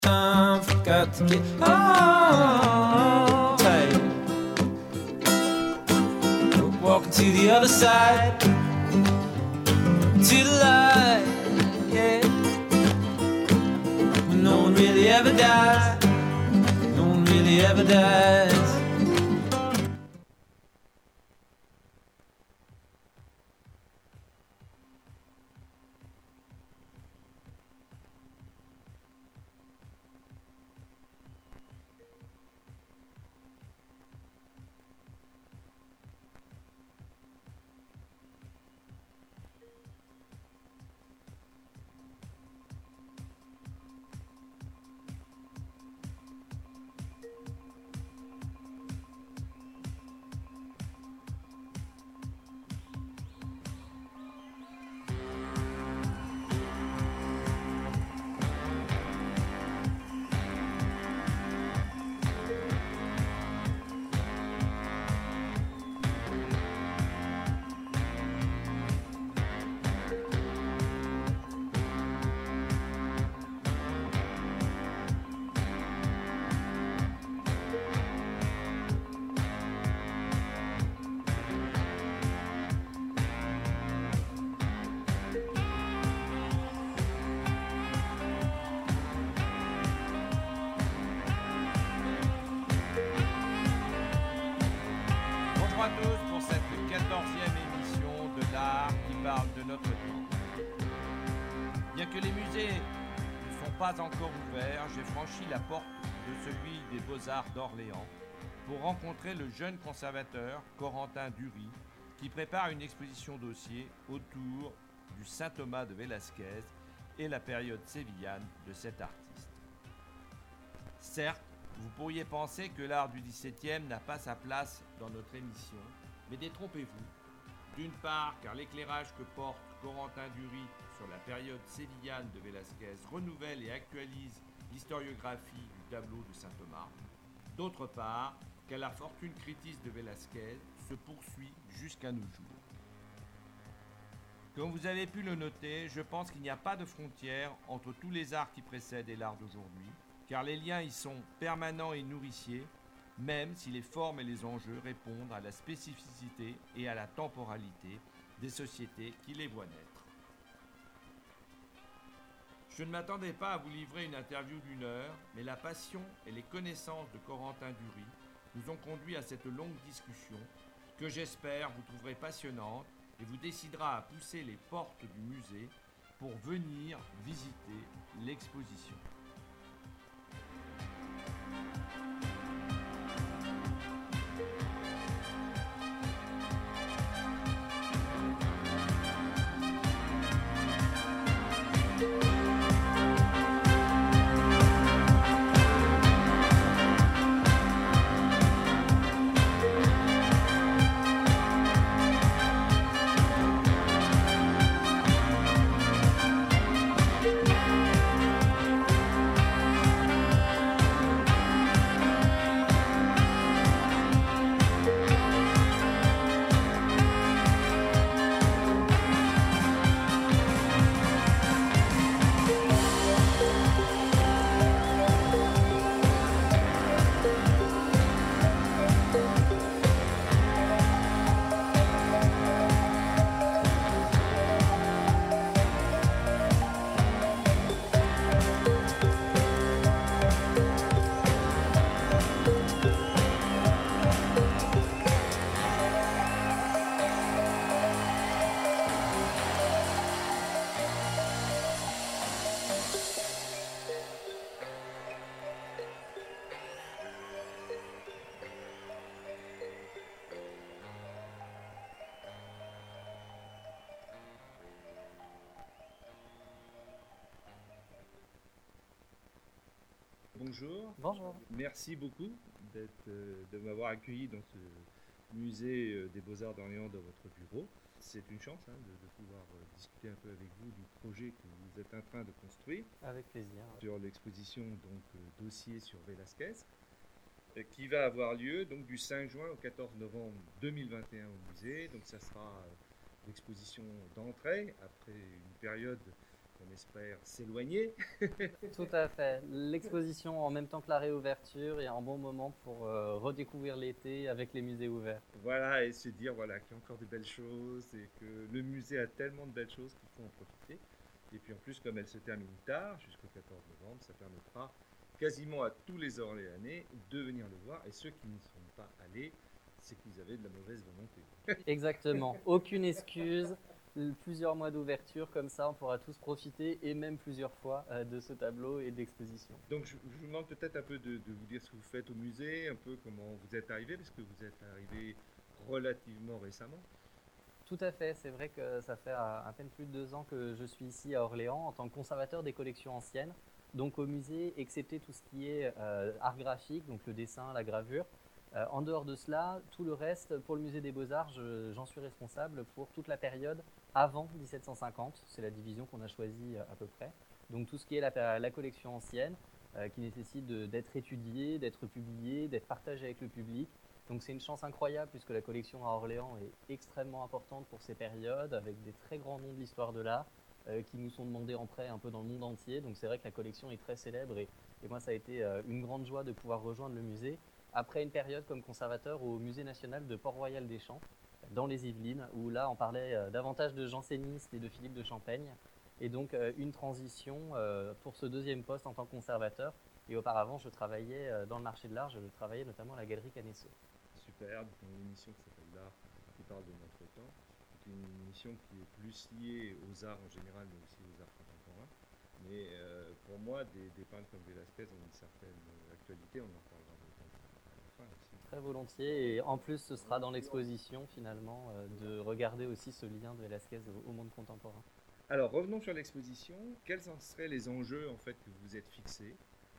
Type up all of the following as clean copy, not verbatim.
Time forgot to get home. Hey. Walking to the other side, to the light, yeah. No one really ever dies. No one really ever dies. Bonjour à tous pour cette 14e émission de l'art qui parle de notre temps. Bien que les musées ne sont pas encore ouverts, j'ai franchi la porte de celui des Beaux-Arts d'Orléans pour rencontrer le jeune conservateur Corentin Dury qui prépare une exposition dossier autour du Saint-Thomas de Velázquez et la période sévillane de cet artiste. Certes, vous pourriez penser que l'art du XVIIe n'a pas sa place dans notre émission, mais détrompez-vous. D'une part, car l'éclairage que porte Corentin Dury sur la période sévillane de Velázquez renouvelle et actualise l'historiographie du tableau de Saint-Thomas. D'autre part, car la fortune critique de Velázquez se poursuit jusqu'à nos jours. Comme vous avez pu le noter, je pense qu'il n'y a pas de frontière entre tous les arts qui précèdent et l'art d'aujourd'hui, car les liens y sont permanents et nourriciers, même si les formes et les enjeux répondent à la spécificité et à la temporalité des sociétés qui les voient naître. Je ne m'attendais pas à vous livrer une interview d'1 heure, mais la passion et les connaissances de Corentin Dury nous ont conduits à cette longue discussion que j'espère vous trouverez passionnante et vous décidera à pousser les portes du musée pour venir visiter l'exposition. Bonjour. Bonjour. Merci beaucoup de m'avoir accueilli dans ce musée des Beaux-Arts d'Orléans dans votre bureau. C'est une chance de pouvoir discuter un peu avec vous du projet que vous êtes en train de construire. Avec plaisir. Sur l'exposition dossier sur Velázquez qui va avoir lieu donc du 5 juin au 14 novembre 2021 au musée. Donc ça sera l'exposition d'entrée après une période qu'on espère s'éloigner. Tout à fait. L'exposition en même temps que la réouverture est un bon moment pour redécouvrir l'été avec les musées ouverts. Voilà, et se dire voilà, qu'il y a encore des belles choses et que le musée a tellement de belles choses qu'il faut en profiter. Et puis en plus, comme elle se termine tard, jusqu'au 14 novembre, ça permettra quasiment à tous les Orléanais de venir le voir. Et ceux qui n'y sont pas allés, c'est qu'ils avaient de la mauvaise volonté. Exactement. Aucune excuse. Plusieurs mois d'ouverture, comme ça, on pourra tous profiter, et même plusieurs fois, de ce tableau et de l'exposition. Donc je vous demande peut-être un peu de vous dire ce que vous faites au musée, un peu comment vous êtes arrivé, parce que vous êtes arrivé relativement récemment. Tout à fait, c'est vrai que ça fait à peine plus de 2 ans que je suis ici à Orléans en tant que conservateur des collections anciennes. Donc au musée, excepté tout ce qui est art graphique, donc le dessin, la gravure. En dehors de cela, tout le reste, pour le musée des Beaux-Arts, j'en suis responsable pour toute la période avant 1750. C'est la division qu'on a choisie à peu près. Donc tout ce qui est la collection ancienne, qui nécessite d'être étudiée, d'être publiée, d'être partagée avec le public. Donc c'est une chance incroyable puisque la collection à Orléans est extrêmement importante pour ces périodes, avec des très grands noms de l'histoire de l'art qui nous sont demandés en prêt un peu dans le monde entier. Donc c'est vrai que la collection est très célèbre et moi ça a été une grande joie de pouvoir rejoindre le musée après une période comme conservateur au Musée national de Port-Royal des Champs, dans les Yvelines, où là on parlait davantage de jansénistes et de Philippe de Champaigne. Et donc une transition pour ce deuxième poste en tant que conservateur. Et auparavant, je travaillais dans le marché de l'art, je travaillais notamment à la Galerie Canesso. Super, donc une émission qui s'appelle L'Art, qui parle de notre temps. C'est une émission qui est plus liée aux arts en général, mais aussi aux arts contemporains. Mais pour moi, des peintres comme Velázquez ont une certaine actualité, on en parlera peut-être à la fin aussi. Très volontiers, et en plus ce sera dans l'exposition finalement de regarder aussi ce lien de Velázquez au monde contemporain. Alors revenons sur l'exposition, quels en seraient les enjeux en fait que vous êtes fixés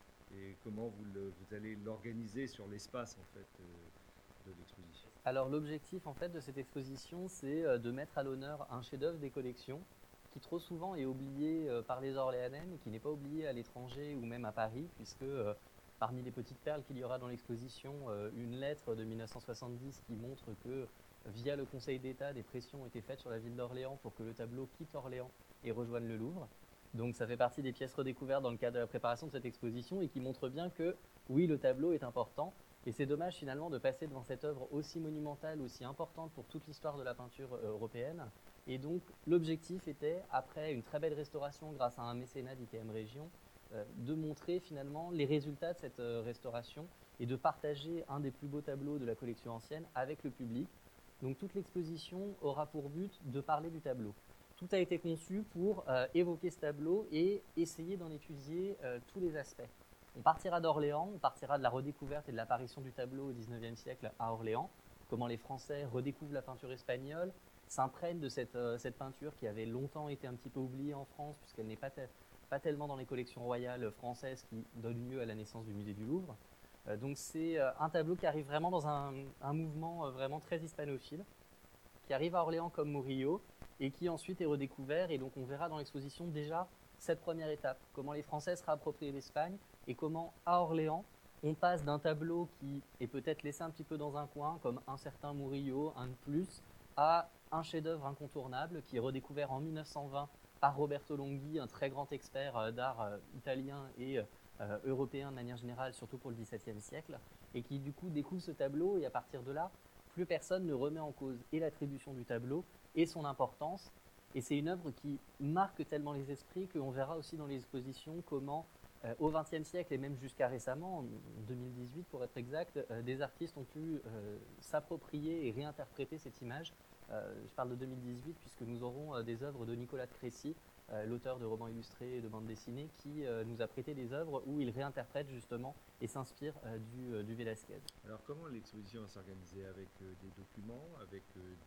et comment vous allez l'organiser sur l'espace en fait de l'exposition? Alors l'objectif en fait de cette exposition, c'est de mettre à l'honneur un chef-d'œuvre des collections qui trop souvent est oublié par les Orléanais, mais qui n'est pas oublié à l'étranger ou même à Paris, puisque parmi les petites perles qu'il y aura dans l'exposition, une lettre de 1970 qui montre que via le Conseil d'État, des pressions ont été faites sur la ville d'Orléans pour que le tableau quitte Orléans et rejoigne le Louvre. Donc ça fait partie des pièces redécouvertes dans le cadre de la préparation de cette exposition et qui montre bien que oui, le tableau est important. Et c'est dommage finalement de passer devant cette œuvre aussi monumentale, aussi importante pour toute l'histoire de la peinture européenne. Et donc l'objectif était, après une très belle restauration grâce à un mécénat d'ITM Région, de montrer finalement les résultats de cette restauration et de partager un des plus beaux tableaux de la collection ancienne avec le public. Donc toute l'exposition aura pour but de parler du tableau. Tout a été conçu pour évoquer ce tableau et essayer d'en étudier tous les aspects. On partira d'Orléans, on partira de la redécouverte et de l'apparition du tableau au XIXe siècle à Orléans, comment les Français redécouvrent la peinture espagnole, s'imprègnent de cette peinture qui avait longtemps été un petit peu oubliée en France puisqu'elle n'est pas tellement dans les collections royales françaises qui donnent lieu à la naissance du musée du Louvre. Donc c'est un tableau qui arrive vraiment dans un mouvement vraiment très hispanophile, qui arrive à Orléans comme Murillo et qui ensuite est redécouvert. Et donc on verra dans l'exposition déjà cette première étape, comment les Français se réapproprient l'Espagne et comment à Orléans on passe d'un tableau qui est peut-être laissé un petit peu dans un coin, comme un certain Murillo, un de plus, à un chef-d'œuvre incontournable qui est redécouvert en 1920 par Roberto Longhi, un très grand expert d'art italien et européen de manière générale, surtout pour le XVIIe siècle, et qui du coup découvre ce tableau, et à partir de là, plus personne ne remet en cause et l'attribution du tableau et son importance. Et c'est une œuvre qui marque tellement les esprits qu'on verra aussi dans les expositions comment, au XXe siècle et même jusqu'à récemment, en 2018 pour être exact, des artistes ont pu s'approprier et réinterpréter cette image. Je parle de 2018 puisque nous aurons des œuvres de Nicolas de Crécy, l'auteur de romans illustrés et de bandes dessinées, qui nous a prêté des œuvres où il réinterprète justement et s'inspire du Velázquez. Alors comment l'exposition va s'organiser? Avec des documents, avec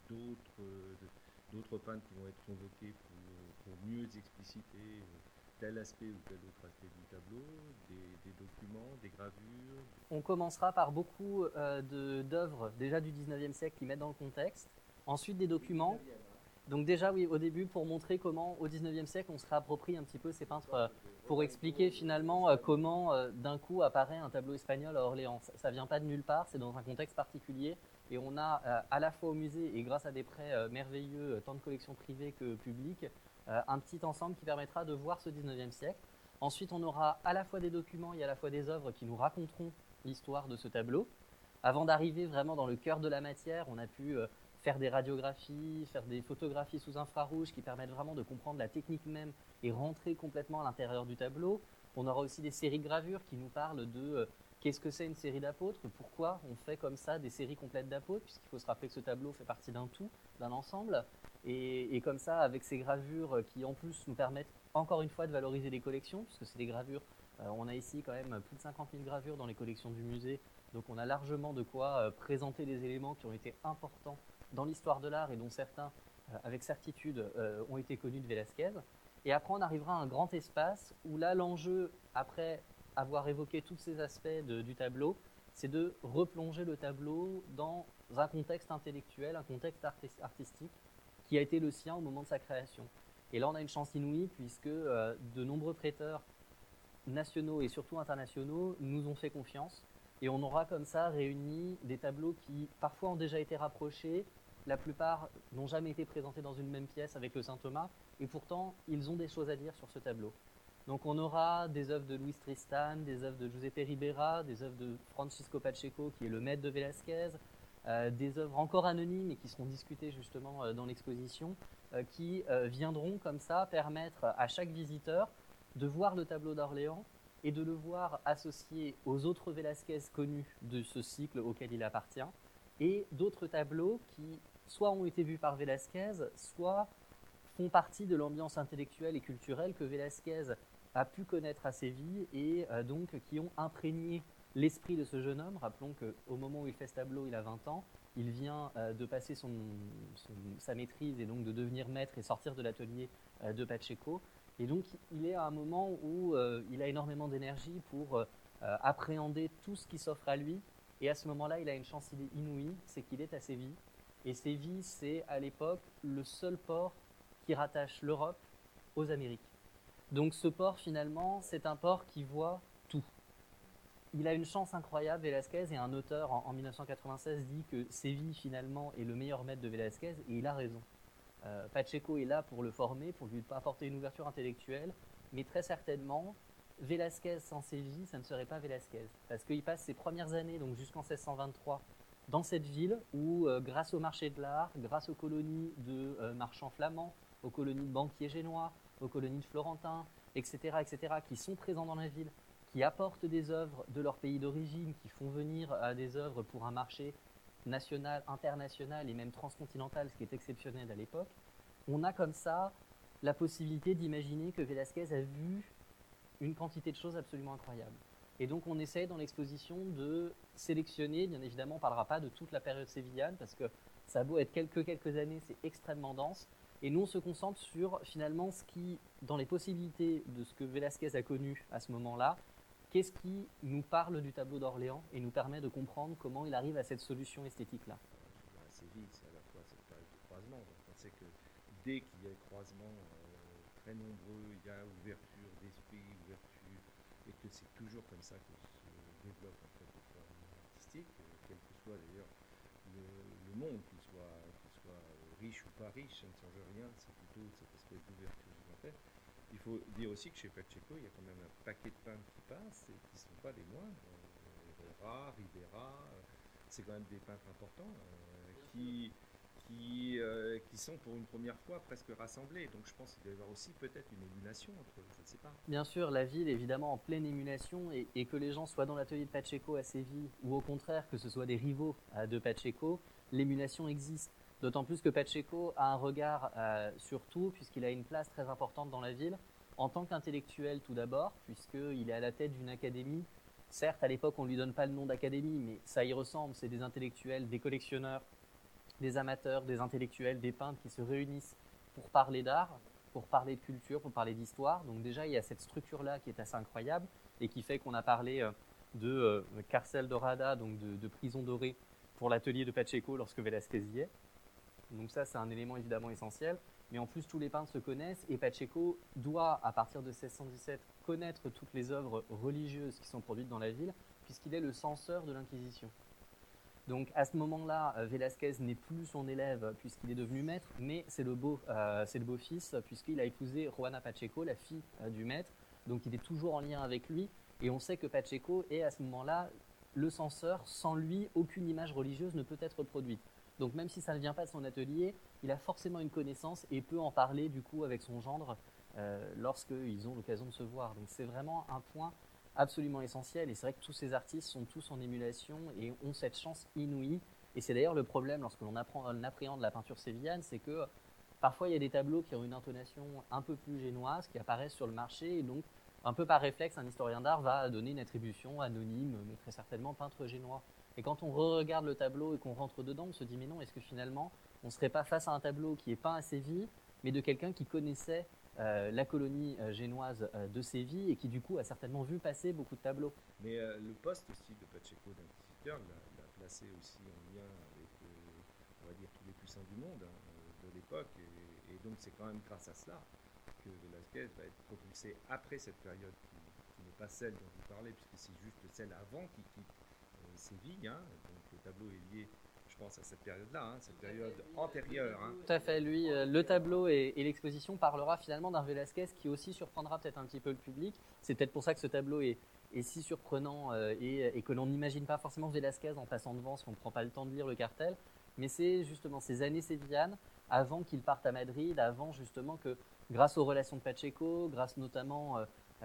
d'autres peintres qui vont être convoqués pour mieux expliciter tel aspect ou tel autre aspect du tableau, des documents, des gravures? On commencera par beaucoup d'œuvres déjà du 19e siècle qui mettent dans le contexte, ensuite des documents. Donc déjà oui, au début pour montrer comment au 19e siècle on se réapproprie un petit peu ces peintres pour expliquer finalement comment d'un coup apparaît un tableau espagnol à Orléans. Ça vient pas de nulle part, c'est dans un contexte particulier et on a à la fois au musée et grâce à des prêts merveilleux, tant de collections privées que publiques, un petit ensemble qui permettra de voir ce 19e siècle. Ensuite, on aura à la fois des documents et à la fois des œuvres qui nous raconteront l'histoire de ce tableau. Avant d'arriver vraiment dans le cœur de la matière, on a pu faire des radiographies, faire des photographies sous infrarouge qui permettent vraiment de comprendre la technique même et rentrer complètement à l'intérieur du tableau. On aura aussi des séries de gravures qui nous parlent de qu'est-ce que c'est une série d'apôtres, pourquoi on fait comme ça des séries complètes d'apôtres, puisqu'il faut se rappeler que ce tableau fait partie d'un tout, d'un ensemble. Et comme ça, avec ces gravures qui en plus nous permettent encore une fois de valoriser les collections, puisque c'est des gravures, on a ici quand même plus de 50 000 gravures dans les collections du musée, donc on a largement de quoi présenter des éléments qui ont été importants dans l'histoire de l'art et dont certains, avec certitude, ont été connus de Velázquez. Et après, on arrivera à un grand espace où là, l'enjeu, après avoir évoqué tous ces aspects du tableau, c'est de replonger le tableau dans un contexte intellectuel, un contexte artistique qui a été le sien au moment de sa création. Et là, on a une chance inouïe puisque de nombreux prêteurs nationaux et surtout internationaux nous ont fait confiance. Et on aura comme ça réuni des tableaux qui parfois ont déjà été rapprochés, la plupart n'ont jamais été présentés dans une même pièce avec le Saint-Thomas, et pourtant ils ont des choses à dire sur ce tableau. Donc on aura des œuvres de Luis Tristan, des œuvres de Giuseppe Ribera, des œuvres de Francisco Pacheco qui est le maître de Velázquez, des œuvres encore anonymes et qui seront discutées justement dans l'exposition, qui viendront comme ça permettre à chaque visiteur de voir le tableau d'Orléans et de le voir associé aux autres Velázquez connus de ce cycle auquel il appartient, et d'autres tableaux qui soit ont été vus par Velázquez, soit font partie de l'ambiance intellectuelle et culturelle que Velázquez a pu connaître à Séville et donc qui ont imprégné l'esprit de ce jeune homme. Rappelons qu'au moment où il fait ce tableau, il a 20 ans, il vient de passer sa maîtrise et donc de devenir maître et sortir de l'atelier de Pacheco. Et donc, il est à un moment où il a énormément d'énergie pour appréhender tout ce qui s'offre à lui. Et à ce moment-là, il a une chance inouïe, c'est qu'il est à Séville. Et Séville, c'est à l'époque le seul port qui rattache l'Europe aux Amériques. Donc ce port, finalement, c'est un port qui voit tout. Il a une chance incroyable, Velázquez, et un auteur en 1996 dit que Séville, finalement, est le meilleur maître de Velázquez, et il a raison. Pacheco est là pour le former, pour lui apporter une ouverture intellectuelle, mais très certainement, Velázquez sans Séville, ça ne serait pas Velázquez. Parce qu'il passe ses premières années, donc jusqu'en 1623, dans cette ville où, grâce au marché de l'art, grâce aux colonies de marchands flamands, aux colonies de banquiers génois, aux colonies de florentins, etc., qui sont présents dans la ville, qui apportent des œuvres de leur pays d'origine, qui font venir des œuvres pour un marché national, international et même transcontinental, ce qui est exceptionnel à l'époque, on a comme ça la possibilité d'imaginer que Velázquez a vu une quantité de choses absolument incroyables. Et donc on essaie dans l'exposition de sélectionner, bien évidemment on ne parlera pas de toute la période sévillane, parce que ça a beau être quelques années, c'est extrêmement dense, et nous on se concentre sur finalement ce qui, dans les possibilités de ce que Velázquez a connu à ce moment-là, qu'est-ce qui nous parle du tableau d'Orléans et nous permet de comprendre comment il arrive à cette solution esthétique-là. À Séville, c'est à la fois cette période de croisement, donc on sait que dès qu'il y a croisement très nombreux, il y a ouverture d'esprit, ouverture, et que c'est toujours comme ça que se développe en fait le croisement artistique, quel que soit d'ailleurs le monde, qu'il soit riche ou pas riche, ça ne change rien, c'est plutôt cette espèce d'ouverture gigantesque. Il faut dire aussi que chez Pacheco, il y a quand même un paquet de peintres qui passent et qui ne sont pas les moindres. Herrera, Ribera, c'est quand même des peintres importants qui sont pour une première fois presque rassemblés. Donc je pense qu'il doit y avoir aussi peut-être une émulation entre eux, je ne sais pas. Bien sûr, la ville est évidemment en pleine émulation et que les gens soient dans l'atelier de Pacheco à Séville ou au contraire que ce soit des rivaux de Pacheco, l'émulation existe. D'autant plus que Pacheco a un regard sur tout, puisqu'il a une place très importante dans la ville, en tant qu'intellectuel tout d'abord, puisqu'il est à la tête d'une académie. Certes, à l'époque, on ne lui donne pas le nom d'académie, mais ça y ressemble, c'est des intellectuels, des collectionneurs, des amateurs, des intellectuels, des peintres qui se réunissent pour parler d'art, pour parler de culture, pour parler d'histoire. Donc déjà, il y a cette structure-là qui est assez incroyable et qui fait qu'on a parlé de Carcel Dorada, donc de prison dorée, pour l'atelier de Pacheco lorsque Velázquez y est. Donc ça, c'est un élément évidemment essentiel. Mais en plus, tous les peintres se connaissent et Pacheco doit, à partir de 1617, connaître toutes les œuvres religieuses qui sont produites dans la ville, puisqu'il est le censeur de l'Inquisition. Donc à ce moment-là, Velázquez n'est plus son élève puisqu'il est devenu maître, mais c'est le beau-fils puisqu'il a épousé Juana Pacheco, la fille du maître. Donc il est toujours en lien avec lui. Et on sait que Pacheco est à ce moment-là le censeur. Sans lui, aucune image religieuse ne peut être produite. Donc même si ça ne vient pas de son atelier, il a forcément une connaissance et peut en parler du coup avec son gendre lorsqu'ils ont l'occasion de se voir. Donc c'est vraiment un point absolument essentiel. Et c'est vrai que tous ces artistes sont tous en émulation et ont cette chance inouïe. Et c'est d'ailleurs le problème lorsque l'on appréhende la peinture sévillane, c'est que parfois il y a des tableaux qui ont une intonation un peu plus génoise, qui apparaissent sur le marché, et donc un peu par réflexe, un historien d'art va donner une attribution anonyme, mais très certainement peintre génois. Et quand on regarde le tableau et qu'on rentre dedans, on se dit mais non, est-ce que finalement on ne serait pas face à un tableau qui est peint à Séville, mais de quelqu'un qui connaissait la colonie génoise de Séville et qui du coup a certainement vu passer beaucoup de tableaux. Mais le poste aussi de Pacheco d'inquisiteur l'a placé aussi en lien avec, on va dire, tous les puissants du monde de l'époque. Et donc c'est quand même grâce à cela que Velázquez va être propulsé après cette période qui n'est pas celle dont vous parlez, puisque c'est juste celle avant qui quitte Séville. Donc le tableau est lié, je pense, à cette période-là, cette période antérieure. Tout à fait, lui, le tableau et l'exposition parlera finalement d'un Velázquez qui aussi surprendra peut-être un petit peu le public. C'est peut-être pour ça que ce tableau est si surprenant et que l'on n'imagine pas forcément Velázquez en passant devant si on ne prend pas le temps de lire le cartel. Mais c'est justement ces années sévillanes, avant qu'il parte à Madrid, avant justement que, grâce aux relations de Pacheco, grâce notamment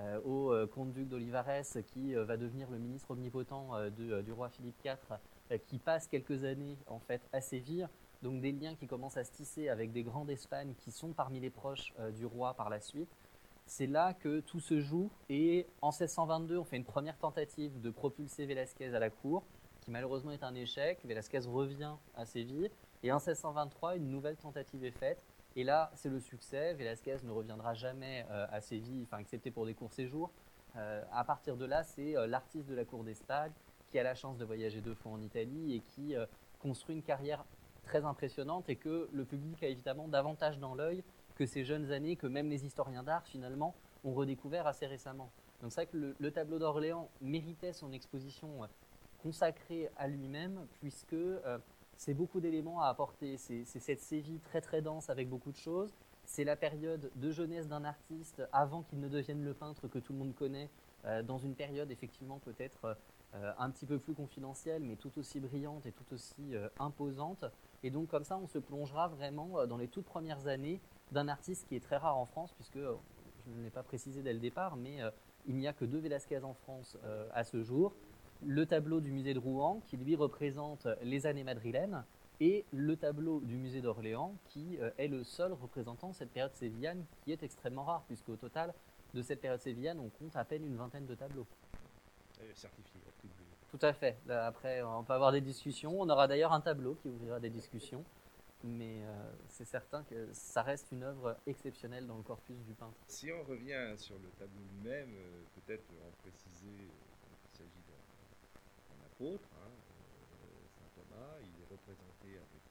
au comte-duc d'Olivares qui va devenir le ministre omnipotent du roi Philippe IV, qui passe quelques années en fait à Séville, donc des liens qui commencent à se tisser avec des grands d'Espagne qui sont parmi les proches du roi par la suite. C'est là que tout se joue et en 1622 on fait une première tentative de propulser Velázquez à la cour qui malheureusement est un échec. Velázquez revient à Séville et en 1623 une nouvelle tentative est faite et là c'est le succès. Velázquez ne reviendra jamais à Séville, enfin excepté pour des courts séjours. À partir de là c'est l'artiste de la cour d'Espagne qui a la chance de voyager 2 fois en Italie et qui construit une carrière très impressionnante et que le public a évidemment davantage dans l'œil que ces jeunes années que même les historiens d'art finalement ont redécouvert assez récemment. Donc c'est vrai que le tableau d'Orléans méritait son exposition consacrée à lui-même puisque c'est beaucoup d'éléments à apporter. C'est cette Séville très très dense avec beaucoup de choses. C'est la période de jeunesse d'un artiste avant qu'il ne devienne le peintre que tout le monde connaît, dans une période effectivement peut-être un petit peu plus confidentielle, mais tout aussi brillante et tout aussi imposante. Et donc comme ça, on se plongera vraiment dans les toutes premières années d'un artiste qui est très rare en France, puisque, je ne l'ai pas précisé dès le départ, mais il n'y a que 2 Velázquez en France à ce jour. Le tableau du musée de Rouen, qui lui représente les années madrilènes, et le tableau du musée d'Orléans, qui est le seul représentant cette période sévillane, qui est extrêmement rare, puisqu'au total, de cette période sévillane, on compte à peine une vingtaine de tableaux. Certifié, attribué. Tout à fait. Là, après, on peut avoir des discussions. On aura d'ailleurs un tableau qui ouvrira des discussions. Mais c'est certain que ça reste une œuvre exceptionnelle dans le corpus du peintre. Si on revient sur le tableau lui-même, peut-être en préciser qu'il s'agit d'un apôtre, Saint Thomas. Il est représenté avec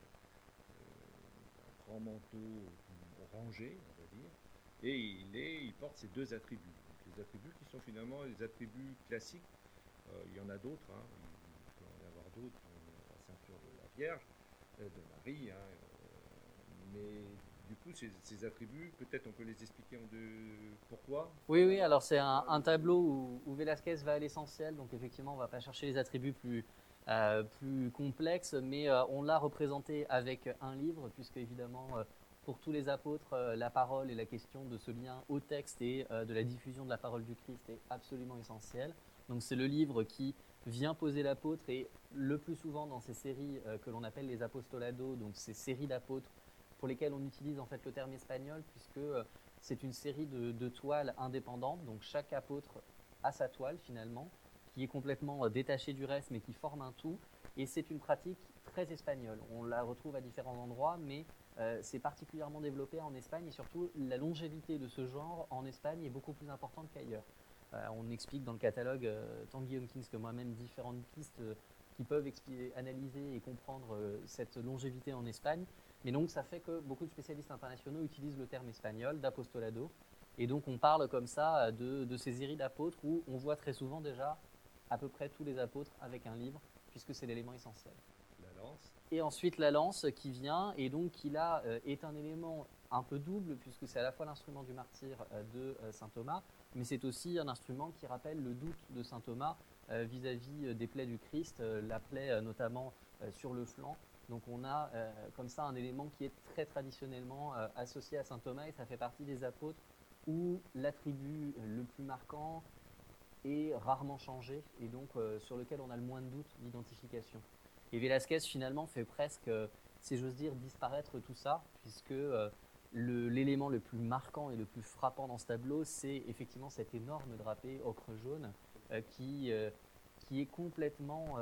un grand manteau orangé, on va dire, et il porte ces 2 attributs. Donc, les attributs qui sont finalement les attributs classiques. Il y en a d'autres, il peut en y avoir d'autres, la ceinture de la Vierge, de Marie, mais du coup ces attributs, peut-être on peut les expliquer pourquoi. Oui, alors c'est un tableau où Velázquez va à l'essentiel, donc effectivement on ne va pas chercher les attributs plus complexes, mais on l'a représenté avec un livre, puisque évidemment pour tous les apôtres, la parole et la question de ce lien au texte et de la diffusion de la parole du Christ est absolument essentielle. Donc c'est le livre qui vient poser l'apôtre et le plus souvent dans ces séries que l'on appelle les apostolados, donc ces séries d'apôtres pour lesquelles on utilise en fait le terme espagnol puisque c'est une série de toiles indépendantes, donc chaque apôtre a sa toile finalement qui est complètement détachée du reste mais qui forme un tout et c'est une pratique très espagnole. On la retrouve à différents endroits mais c'est particulièrement développé en Espagne et surtout la longévité de ce genre en Espagne est beaucoup plus importante qu'ailleurs. On explique dans le catalogue, tant Guillaume Kings que moi-même, différentes pistes qui peuvent analyser et comprendre cette longévité en Espagne. Mais donc ça fait que beaucoup de spécialistes internationaux utilisent le terme espagnol d'apostolado. Et donc on parle comme ça de ces séries d'apôtres où on voit très souvent déjà à peu près tous les apôtres avec un livre, puisque c'est l'élément essentiel. La lance. Et ensuite la lance qui vient, et donc qui là est un élément un peu double, puisque c'est à la fois l'instrument du martyr de saint Thomas, mais c'est aussi un instrument qui rappelle le doute de saint Thomas vis-à-vis des plaies du Christ, la plaie notamment sur le flanc. Donc on a comme ça un élément qui est très traditionnellement associé à saint Thomas, et ça fait partie des apôtres où l'attribut le plus marquant est rarement changé, et donc sur lequel on a le moins de doute d'identification. Et Velázquez finalement fait presque, si j'ose dire, disparaître tout ça, puisque l'élément le plus marquant et le plus frappant dans ce tableau, c'est effectivement cet énorme drapé ocre jaune qui est complètement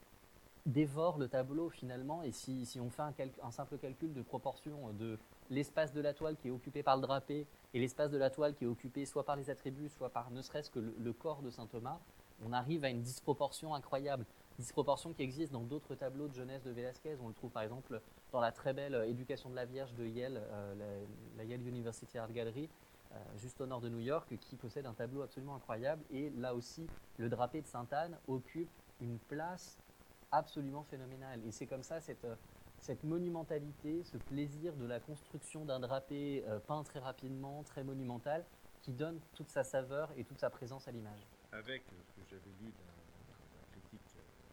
dévore le tableau finalement. Et si on fait un simple calcul de proportion de l'espace de la toile qui est occupé par le drapé et l'espace de la toile qui est occupé soit par les attributs, soit par ne serait-ce que le corps de saint Thomas, on arrive à une disproportion incroyable. Disproportion qui existe dans d'autres tableaux de jeunesse de Velázquez. On le trouve par exemple dans la très belle Éducation de la Vierge de Yale, la Yale University Art Gallery, juste au nord de New York, qui possède un tableau absolument incroyable. Et là aussi, le drapé de Sainte-Anne occupe une place absolument phénoménale. Et c'est comme ça cette monumentalité, ce plaisir de la construction d'un drapé peint très rapidement, très monumental, qui donne toute sa saveur et toute sa présence à l'image. Avec ce que j'avais lu d'un critique,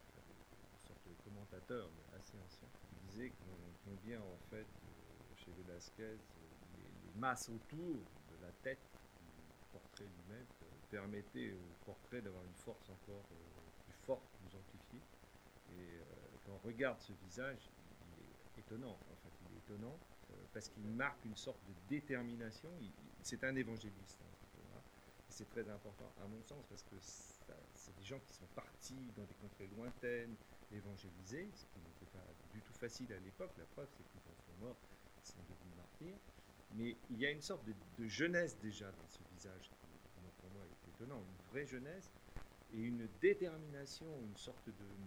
une sorte de commentateur mais assez ancien, qui disait combien en fait chez Velázquez les masses autour de la tête du portrait lui-même permettaient au portrait d'avoir une force encore plus forte, plus amplifiée. Et quand on regarde ce visage, il est étonnant. En fait, il est étonnant parce qu'il marque une sorte de détermination. C'est un évangéliste. C'est très important à mon sens parce que c'est des gens qui sont partis dans des contrées lointaines évangéliser, ce qui n'était pas du tout facile à l'époque. La preuve, c'est qu'ils sont morts, ils sont devenus martyrs. Mais il y a une sorte de jeunesse déjà dans ce visage qui pour moi est étonnant, une vraie jeunesse et une détermination, une sorte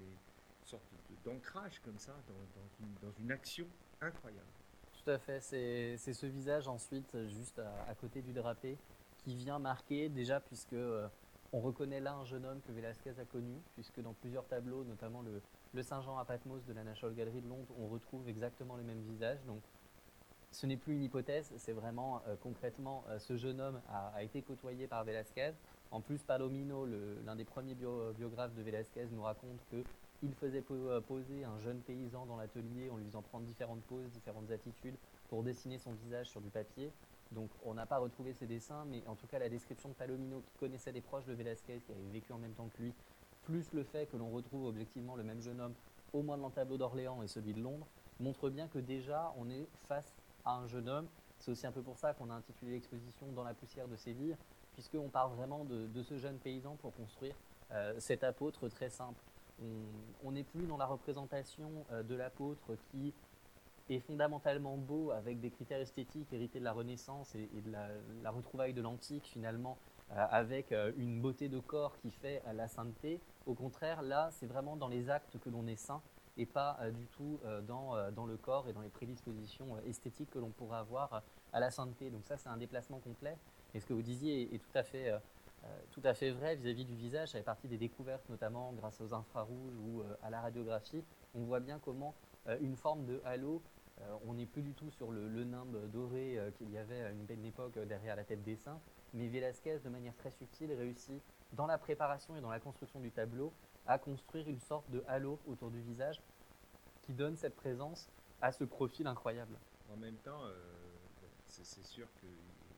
d'ancrage comme ça dans une action incroyable. Tout à fait, c'est ce visage ensuite juste à côté du drapé qui vient marquer déjà puisque on reconnaît là un jeune homme que Velázquez a connu, puisque dans plusieurs tableaux, notamment le Saint-Jean à Patmos de la National Gallery de Londres, on retrouve exactement le même visage. Donc ce n'est plus une hypothèse, c'est vraiment concrètement ce jeune homme a été côtoyé par Velázquez. En plus, Palomino, l'un des premiers biographes de Velázquez, nous raconte qu'il faisait poser un jeune paysan dans l'atelier en lui faisant prendre différentes poses, différentes attitudes pour dessiner son visage sur du papier. Donc on n'a pas retrouvé ses dessins, mais en tout cas la description de Palomino, qui connaissait des proches de Velázquez, qui avait vécu en même temps que lui, plus le fait que l'on retrouve objectivement le même jeune homme au moins dans le tableau d'Orléans et celui de Londres, montre bien que déjà on est face à un jeune homme. C'est aussi un peu pour ça qu'on a intitulé l'exposition Dans la poussière de Séville, puisqu'on parle vraiment de ce jeune paysan pour construire cet apôtre très simple. On n'est plus dans la représentation de l'apôtre qui est fondamentalement beau avec des critères esthétiques hérités de la Renaissance et de la retrouvaille de l'Antique finalement, avec une beauté de corps qui fait la sainteté. Au contraire, là, c'est vraiment dans les actes que l'on est saint et pas du tout dans le corps et dans les prédispositions esthétiques que l'on pourrait avoir à la sainteté. Donc ça, c'est un déplacement complet. Et ce que vous disiez est tout à fait vrai vis-à-vis du visage. Ça fait partie des découvertes, notamment grâce aux infrarouges ou à la radiographie. On voit bien comment une forme de halo, on n'est plus du tout sur le nimbe doré qu'il y avait à une belle époque derrière la tête des saints, mais Velázquez, de manière très subtile, réussit dans la préparation et dans la construction du tableau à construire une sorte de halo autour du visage qui donne cette présence à ce profil incroyable. En même temps, c'est sûr que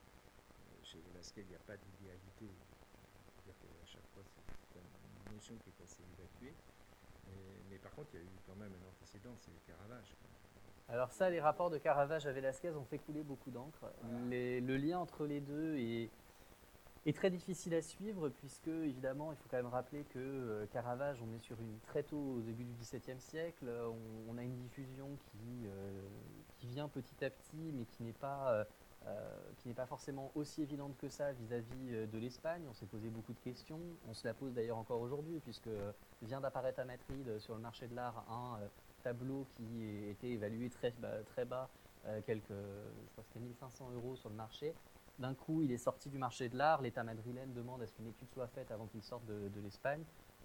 chez Velázquez, il n'y a pas d'idéalité. C'est-à-dire qu'à chaque fois, c'est une notion qui est assez évacuée. Mais par contre, il y a eu quand même un antécédent, c'est Caravage. Alors ça, les rapports de Caravage à Velázquez ont fait couler beaucoup d'encre. Le lien entre les deux est très difficile à suivre, puisque évidemment, il faut quand même rappeler que Caravage, on est sur très tôt au début du XVIIe siècle, on a une diffusion qui vient petit à petit, mais qui n'est pas forcément aussi évidente que ça vis-à-vis de l'Espagne. On s'est posé beaucoup de questions, on se la pose d'ailleurs encore aujourd'hui, puisque vient d'apparaître à Madrid sur le marché de l'art un tableau qui était évalué très bas, je crois que c'était 1500 € sur le marché. D'un coup, il est sorti du marché de l'art, l'État madrilène demande à ce qu'une étude soit faite avant qu'il sorte de l'Espagne,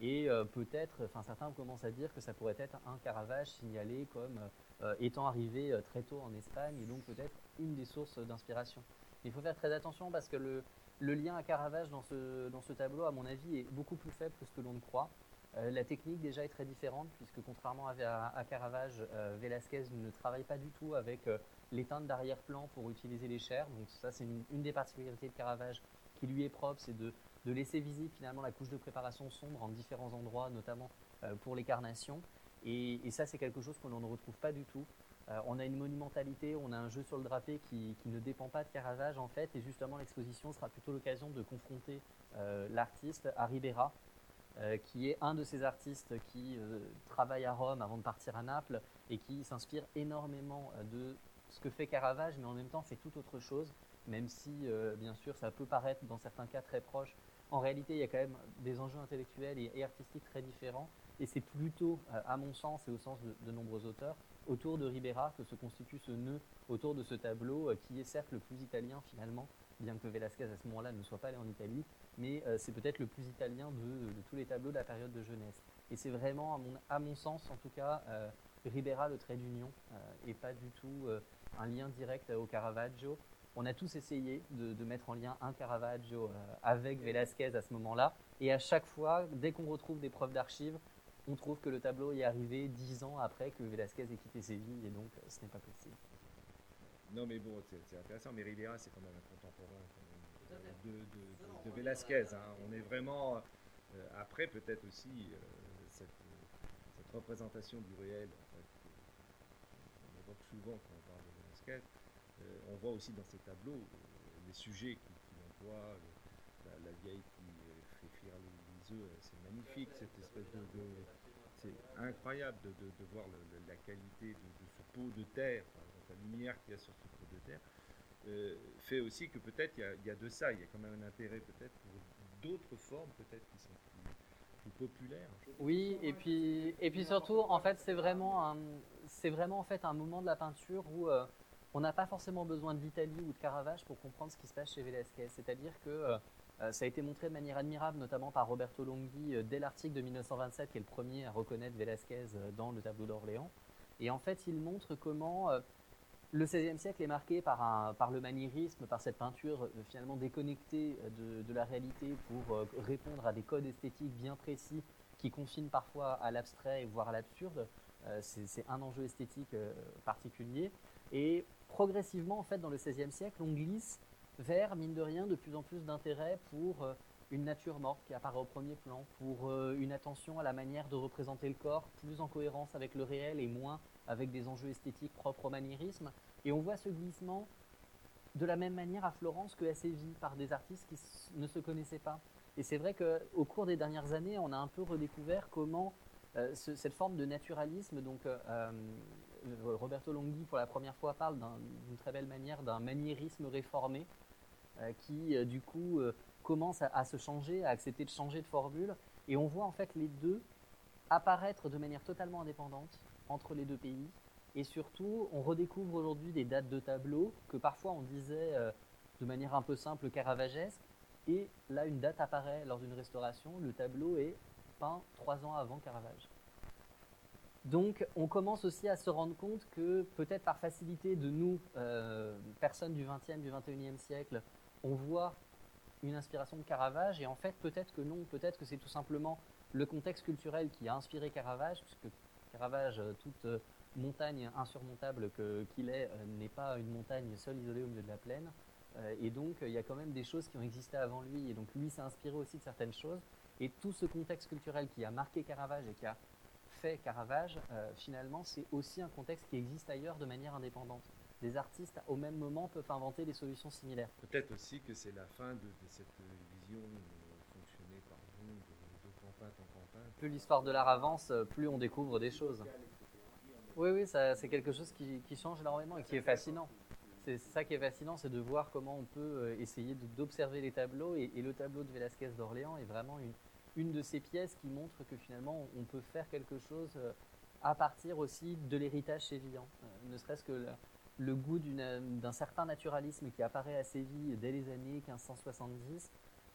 Et peut-être, certains commencent à dire que ça pourrait être un Caravage signalé comme étant arrivé très tôt en Espagne et donc peut-être une des sources d'inspiration. Mais il faut faire très attention parce que le lien à Caravage dans ce tableau, à mon avis, est beaucoup plus faible que ce que l'on ne croit. La technique déjà est très différente puisque contrairement à Caravage, Velázquez ne travaille pas du tout avec les teintes d'arrière-plan pour utiliser les chairs. Donc ça c'est une des particularités de Caravage qui lui est propre, c'est de laisser visible finalement la couche de préparation sombre en différents endroits, notamment pour les carnations. Et ça c'est quelque chose que l'on ne retrouve pas du tout. On a une monumentalité, on a un jeu sur le drapé qui ne dépend pas de Caravage en fait, et justement l'exposition sera plutôt l'occasion de confronter l'artiste à Ribera, qui est un de ces artistes qui travaille à Rome avant de partir à Naples et qui s'inspire énormément de ce que fait Caravage, mais en même temps fait tout autre chose, même si bien sûr ça peut paraître dans certains cas très proche. En réalité, il y a quand même des enjeux intellectuels et artistiques très différents, et c'est plutôt, à mon sens et au sens de nombreux auteurs, autour de Ribera que se constitue ce nœud autour de ce tableau qui est certes le plus italien finalement, bien que Velázquez à ce moment-là ne soit pas allé en Italie, mais c'est peut-être le plus italien de tous les tableaux de la période de jeunesse. Et c'est vraiment, à mon sens en tout cas, Ribera le trait d'union, et pas du tout un lien direct au Caravaggio. On a tous essayé de mettre en lien un Caravaggio avec Velázquez à ce moment-là, et à chaque fois, dès qu'on retrouve des preuves d'archives, on trouve que le tableau est arrivé 10 ans après que Velázquez ait quitté Séville, et donc ce n'est pas possible. Non, mais bon, c'est intéressant, mais Ribera, c'est quand même un contemporain de Velázquez. Hein. On est vraiment. Après, peut-être aussi, cette représentation du réel, en fait, qu'on évoque souvent quand on parle de Velázquez, on voit aussi dans ces tableaux les sujets qu'il emploie, la vieille qui fait fuir les œufs, c'est magnifique, cette espèce c'est incroyable de voir la qualité de ce pot de terre, par exemple, la lumière qu'il y a sur ce pot de terre, fait aussi que peut-être il y a de ça, il y a quand même un intérêt peut-être pour d'autres formes peut-être qui sont plus populaires. Oui, et puis surtout, en fait, c'est vraiment en fait un moment de la peinture où on n'a pas forcément besoin de l'Italie ou de Caravage pour comprendre ce qui se passe chez Velázquez. C'est-à-dire que ça a été montré de manière admirable, notamment par Roberto Longhi, dès l'article de 1927, qui est le premier à reconnaître Velázquez dans le tableau d'Orléans. Et en fait, il montre comment le XVIe siècle est marqué par le maniérisme, par cette peinture finalement déconnectée de la réalité pour répondre à des codes esthétiques bien précis qui confinent parfois à l'abstrait, voire à l'absurde. C'est un enjeu esthétique particulier. Et progressivement, en fait, dans le XVIe siècle, on glisse vers, mine de rien, de plus en plus d'intérêt pour une nature morte qui apparaît au premier plan, pour une attention à la manière de représenter le corps, plus en cohérence avec le réel et moins avec des enjeux esthétiques propres au maniérisme. Et on voit ce glissement de la même manière à Florence qu'à Séville, par des artistes qui ne se connaissaient pas. Et c'est vrai qu'au cours des dernières années, on a un peu redécouvert comment cette forme de naturalisme, donc Roberto Longhi pour la première fois parle d'une très belle manière d'un maniérisme réformé qui du coup commence à se changer, à accepter de changer de formule, et on voit en fait les deux apparaître de manière totalement indépendante entre les deux pays, et surtout on redécouvre aujourd'hui des dates de tableaux que parfois on disait de manière un peu simple caravagesque, et là une date apparaît lors d'une restauration, le tableau est peint 3 ans avant Caravage. Donc on commence aussi à se rendre compte que peut-être par facilité de nous, personnes du XXe, du XXIe siècle, on voit une inspiration de Caravage, et en fait peut-être que non, peut-être que c'est tout simplement le contexte culturel qui a inspiré Caravage, puisque Caravage, toute montagne insurmontable qu'il est, n'est pas une montagne seule isolée au milieu de la plaine, et donc il y a quand même des choses qui ont existé avant lui, et donc lui s'est inspiré aussi de certaines choses, et tout ce contexte culturel qui a marqué Caravage et qui a fait Caravage, finalement c'est aussi un contexte qui existe ailleurs de manière indépendante. Des artistes au même moment peuvent inventer des solutions similaires. Peut-être aussi que c'est la fin de cette vision fonctionnée par vous de campagne en campagne. Plus l'histoire de l'art avance, plus on découvre des choses. Oui, c'est quelque chose qui change énormément et qui est fascinant. C'est ça qui est fascinant, c'est de voir comment on peut essayer d'observer les tableaux, et le tableau de Velázquez d'Orléans est vraiment une de ces pièces qui montre que finalement on peut faire quelque chose à partir aussi de l'héritage sévillan. Ne serait-ce que le goût d'un certain naturalisme qui apparaît à Séville dès les années 1570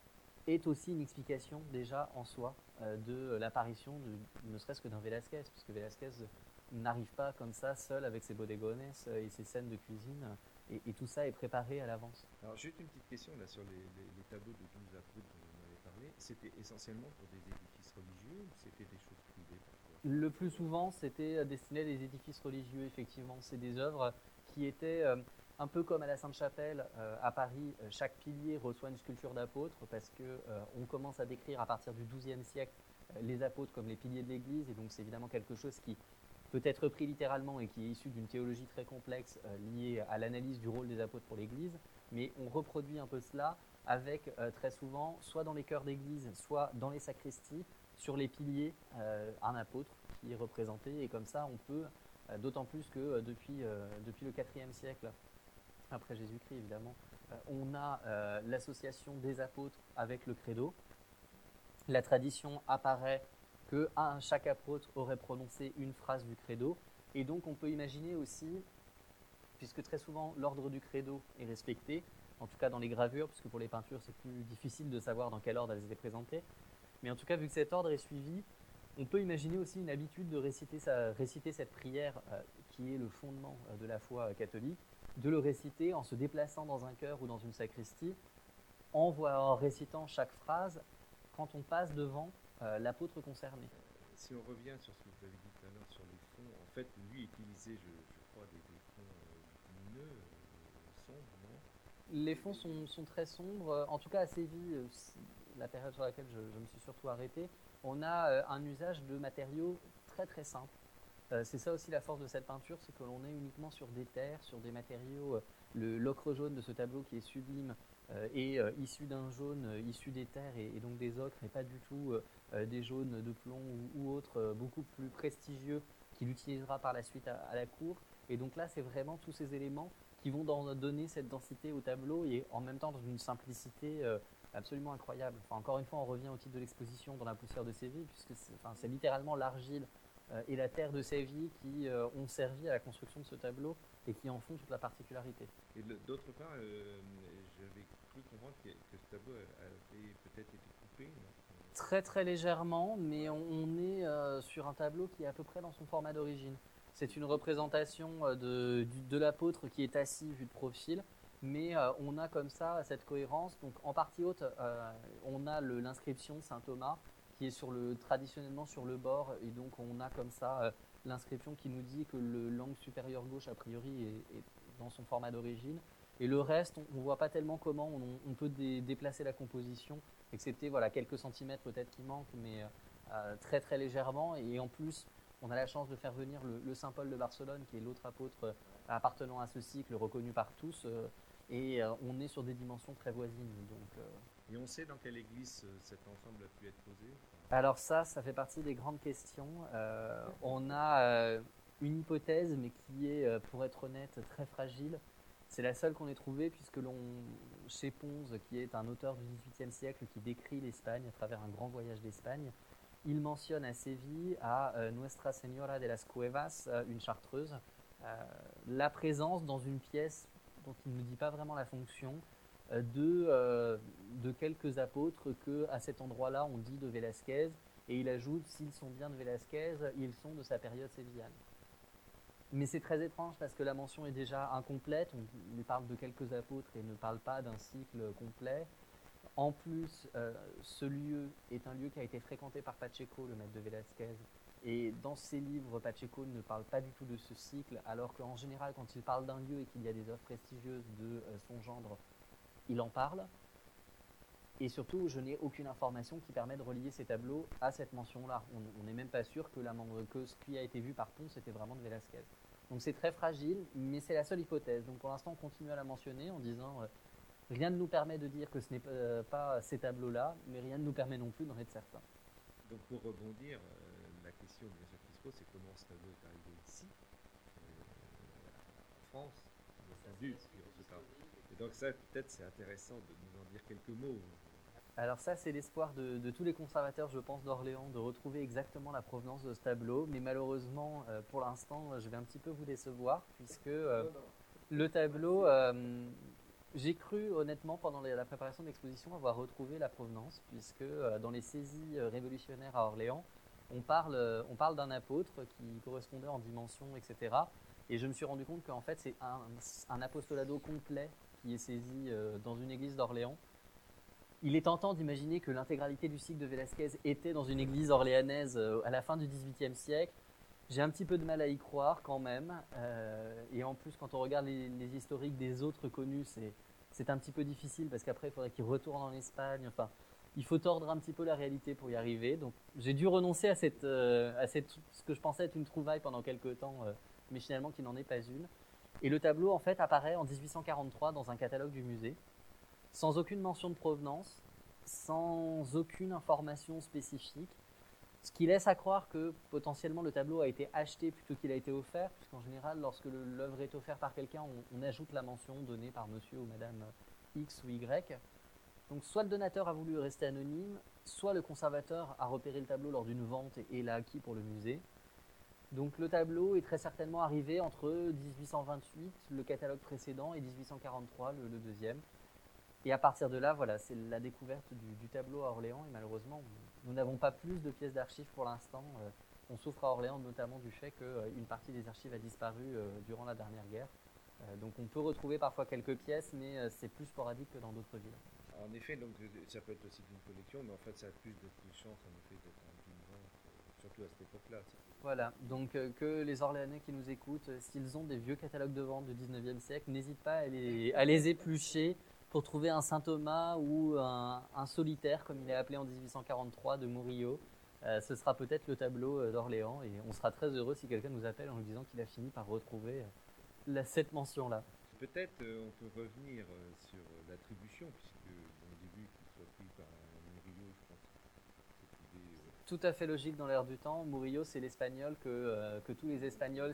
est aussi une explication déjà en soi de l'apparition ne serait-ce que d'un Velázquez, puisque Velázquez n'arrive pas comme ça seul avec ses bodegones et ses scènes de cuisine, et tout ça est préparé à l'avance. Alors, juste une petite question là sur les tableaux de 12 apôtres dont on avait parlé. C'était essentiellement pour des édifices religieux ou c'était des choses privées parfois? Le plus souvent, c'était destiné à des édifices religieux, effectivement. C'est des œuvres qui étaient un peu comme à la Sainte-Chapelle à Paris. Chaque pilier reçoit une sculpture d'apôtre parce qu'on commence à décrire à partir du XIIe siècle les apôtres comme les piliers de l'Église. Et donc, c'est évidemment quelque chose qui peut être pris littéralement et qui est issu d'une théologie très complexe liée à l'analyse du rôle des apôtres pour l'Église. Mais on reproduit un peu cela avec très souvent, soit dans les chœurs d'église, soit dans les sacristies, sur les piliers, un apôtre qui est représenté. Et comme ça, on peut, d'autant plus que depuis le IVe siècle, après Jésus-Christ évidemment, on a l'association des apôtres avec le credo. La tradition apparaît que chaque apôtre aurait prononcé une phrase du credo. Et donc on peut imaginer aussi, puisque très souvent l'ordre du credo est respecté, en tout cas dans les gravures, puisque pour les peintures c'est plus difficile de savoir dans quel ordre elles étaient présentées, mais en tout cas vu que cet ordre est suivi, on peut imaginer aussi une habitude de réciter cette prière qui est le fondement de la foi catholique, de le réciter en se déplaçant dans un chœur ou dans une sacristie, en récitant chaque phrase quand on passe devant l'apôtre concerné. Si on revient sur ce que vous avez dit tout à l'heure sur les fonds, en fait, lui utilisait, je crois, des fonds lumineux, sombres, non? Les fonds sont très sombres, en tout cas à Séville, la période sur laquelle je me suis surtout arrêté, on a un usage de matériaux très très simples. C'est ça aussi la force de cette peinture, c'est que l'on est uniquement sur des terres, sur des matériaux. L'ocre jaune de ce tableau qui est sublime est issu d'un jaune issu des terres et donc des ocres, et pas du tout des jaunes de plomb ou autres beaucoup plus prestigieux qu'il utilisera par la suite à la cour. Et donc là, c'est vraiment tous ces éléments qui vont donner cette densité au tableau et en même temps dans une simplicité absolument incroyable. Enfin, encore une fois, on revient au titre de l'exposition dans la poussière de Séville, puisque c'est littéralement l'argile et la terre de Séville qui ont servi à la construction de ce tableau et qui en font toute la particularité. Et d'autre part, j'avais cru comprendre que ce tableau avait peut-être été coupé, non? Très très légèrement, mais on est sur un tableau qui est à peu près dans son format d'origine. C'est une représentation de l'apôtre qui est assis vu de profil, mais on a comme ça cette cohérence. Donc en partie haute, on a l'inscription Saint Thomas qui est traditionnellement sur le bord, et donc on a comme ça l'inscription qui nous dit que l'angle supérieur gauche a priori est dans son format d'origine. Et le reste, on ne voit pas tellement comment on peut déplacer la composition, excepté voilà, quelques centimètres peut-être qui manquent, mais très très légèrement. Et en plus, on a la chance de faire venir le Saint Paul de Barcelone, qui est l'autre apôtre appartenant à ce cycle, reconnu par tous, et on est sur des dimensions très voisines. Donc, et on sait dans quelle église cet ensemble a pu être posé? Alors ça fait partie des grandes questions. On a une hypothèse, mais qui est, pour être honnête, très fragile. C'est la seule qu'on ait trouvée, puisque chez Pons, qui est un auteur du XVIIIe siècle qui décrit l'Espagne à travers un grand voyage d'Espagne, il mentionne à Séville, à Nuestra Señora de las Cuevas, une chartreuse, la présence dans une pièce dont il ne dit pas vraiment la fonction, de quelques apôtres qu'à cet endroit-là on dit de Velázquez, et il ajoute, s'ils sont bien de Velázquez, ils sont de sa période sévillane. Mais c'est très étrange parce que la mention est déjà incomplète, on lui parle de quelques apôtres et ne parle pas d'un cycle complet. En plus, ce lieu est un lieu qui a été fréquenté par Pacheco, le maître de Velázquez, et dans ses livres, Pacheco ne parle pas du tout de ce cycle, alors qu'en général, quand il parle d'un lieu et qu'il y a des œuvres prestigieuses de son gendre, il en parle. Et surtout, je n'ai aucune information qui permet de relier ces tableaux à cette mention-là. On n'est même pas sûr que ce qui a été vu par Pons était vraiment de Velázquez. Donc c'est très fragile, mais c'est la seule hypothèse. Donc pour l'instant, on continue à la mentionner en disant rien ne nous permet de dire que ce n'est pas ces tableaux-là, mais rien ne nous permet non plus d'en être certain. Donc pour rebondir, la question bien sûr qui se pose, c'est comment ce tableau est arrivé ici, en France, bien entendu. Et donc ça, peut-être, c'est intéressant de nous en dire quelques mots. Alors ça, c'est l'espoir de tous les conservateurs, je pense, d'Orléans, de retrouver exactement la provenance de ce tableau. Mais malheureusement, pour l'instant, je vais un petit peu vous décevoir, puisque le tableau J'ai cru honnêtement pendant la préparation de l'exposition avoir retrouvé la provenance, puisque dans les saisies révolutionnaires à Orléans, on parle d'un apôtre qui correspondait en dimension, etc. Et je me suis rendu compte qu'en fait c'est un apostolado complet qui est saisi dans une église d'Orléans. Il est tentant d'imaginer que l'intégralité du cycle de Velázquez était dans une église orléanaise à la fin du XVIIIe siècle. J'ai un petit peu de mal à y croire quand même. Et en plus, quand on regarde les historiques des autres connus, c'est un petit peu difficile parce qu'après, il faudrait qu'il retourne en Espagne. Enfin, il faut tordre un petit peu la réalité pour y arriver. Donc, j'ai dû renoncer à ce que je pensais être une trouvaille pendant quelques temps, mais finalement qui n'en est pas une. Et le tableau, en fait, apparaît en 1843 dans un catalogue du musée, sans aucune mention de provenance, sans aucune information spécifique. Ce qui laisse à croire que potentiellement le tableau a été acheté plutôt qu'il a été offert, puisqu'en général, lorsque l'œuvre est offerte par quelqu'un, on ajoute la mention donnée par monsieur ou madame X ou Y. Donc soit le donateur a voulu rester anonyme, soit le conservateur a repéré le tableau lors d'une vente et l'a acquis pour le musée. Donc le tableau est très certainement arrivé entre 1828, le catalogue précédent, et 1843, le deuxième. Et à partir de là, voilà, c'est la découverte du tableau à Orléans. Et malheureusement, nous n'avons pas plus de pièces d'archives pour l'instant. On souffre à Orléans notamment du fait qu'une partie des archives a disparu durant la dernière guerre. Donc on peut retrouver parfois quelques pièces, mais c'est plus sporadique que dans d'autres villes. En effet, donc, ça peut être aussi d'une collection, mais en fait, ça a plus de chances en effet d'être d'une vente, surtout à cette époque-là. Voilà, donc que les Orléanais qui nous écoutent, s'ils ont des vieux catalogues de vente du 19e siècle, n'hésitent pas à les éplucher pour trouver un Saint Thomas ou un solitaire, comme il est appelé en 1843, de Murillo. Ce sera peut-être le tableau d'Orléans et on sera très heureux si quelqu'un nous appelle en nous disant qu'il a fini par retrouver cette mention-là. Peut-être on peut revenir sur l'attribution, puisque au début qu'il soit pris par Murillo, je pense que cette idée... Tout à fait logique dans l'air du temps. Murillo, c'est l'espagnol que tous les Espagnols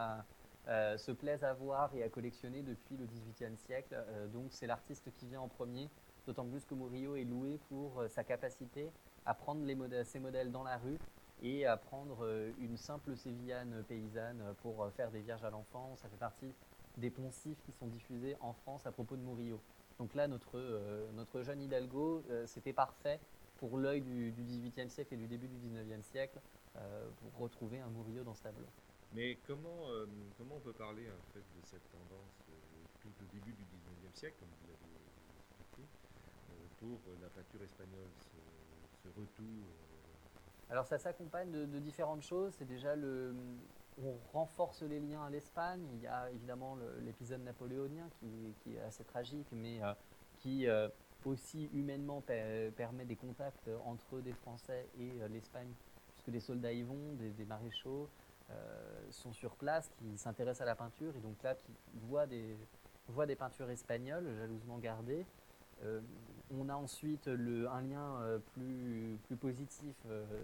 se plaisent à voir et à collectionner depuis le XVIIIe siècle. Donc c'est l'artiste qui vient en premier, d'autant plus que Murillo est loué pour sa capacité à prendre ses modèles dans la rue et à prendre une simple sévillane paysanne pour faire des vierges à l'enfant. Ça fait partie des poncifs qui sont diffusés en France à propos de Murillo. Donc là, notre jeune Hidalgo, c'était parfait pour l'œil du XVIIIe siècle et du début du XIXe siècle pour retrouver un Murillo dans ce tableau. Mais comment on peut parler en fait de cette tendance tout au début du XIXe siècle, comme vous l'avez expliqué, pour la peinture espagnole, ce retour Alors ça s'accompagne de différentes choses. C'est déjà on renforce les liens à l'Espagne. Il y a évidemment l'épisode napoléonien qui est assez tragique, mais qui aussi humainement permet des contacts entre des Français et l'Espagne, puisque des soldats y vont, des maréchaux sont sur place, qui s'intéressent à la peinture et donc là qui voient des peintures espagnoles jalousement gardées. On a ensuite un lien plus positif,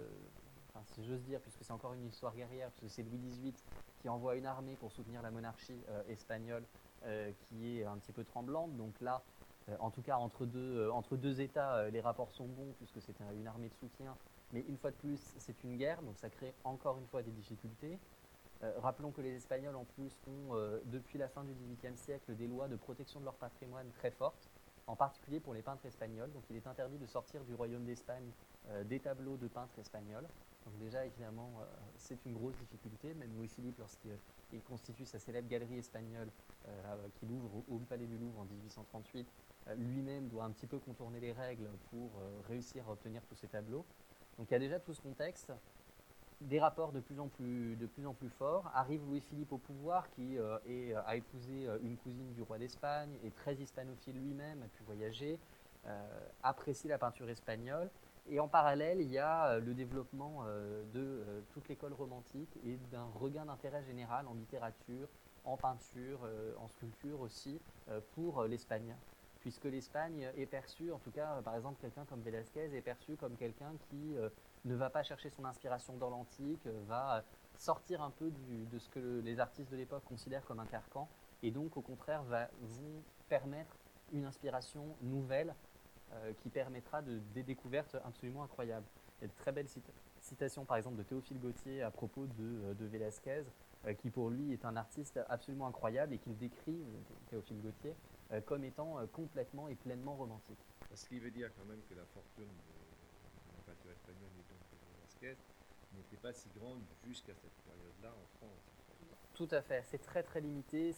si j'ose dire, puisque c'est encore une histoire guerrière, puisque c'est Louis XVIII qui envoie une armée pour soutenir la monarchie espagnole qui est un petit peu tremblante. Donc là, en tout cas entre deux États, les rapports sont bons puisque c'est une armée de soutien. Mais une fois de plus, c'est une guerre, donc ça crée encore une fois des difficultés. Rappelons que les Espagnols, en plus, ont, depuis la fin du XVIIIe siècle, des lois de protection de leur patrimoine très fortes, en particulier pour les peintres espagnols. Donc il est interdit de sortir du royaume d'Espagne des tableaux de peintres espagnols. Donc déjà, évidemment, c'est une grosse difficulté. Même Louis-Philippe, lorsqu'il constitue sa célèbre galerie espagnole qu'il ouvre au Palais du Louvre en 1838, lui-même doit un petit peu contourner les règles pour réussir à obtenir tous ces tableaux. Donc il y a déjà tout ce contexte, des rapports de plus en plus forts. Arrive Louis-Philippe au pouvoir qui a épousé une cousine du roi d'Espagne, est très hispanophile lui-même, a pu voyager, apprécie la peinture espagnole. Et en parallèle, il y a le développement de toute l'école romantique et d'un regain d'intérêt général en littérature, en peinture, en sculpture aussi, pour l'Espagne. Puisque l'Espagne est perçue, en tout cas, par exemple, quelqu'un comme Velázquez est perçu comme quelqu'un qui ne va pas chercher son inspiration dans l'antique, va sortir un peu de ce que les artistes de l'époque considèrent comme un carcan, et donc au contraire vont permettre une inspiration nouvelle qui permettra des découvertes absolument incroyables. Il y a de très belles citations, par exemple, de Théophile Gautier à propos de Velázquez, qui pour lui est un artiste absolument incroyable et qu'il décrit, Théophile Gautier, comme étant complètement et pleinement romantique. Ce qui veut dire quand même que la fortune de la peinture espagnole et donc de Velázquez n'était pas si grande jusqu'à cette période-là en France. Tout à fait, c'est très très limité.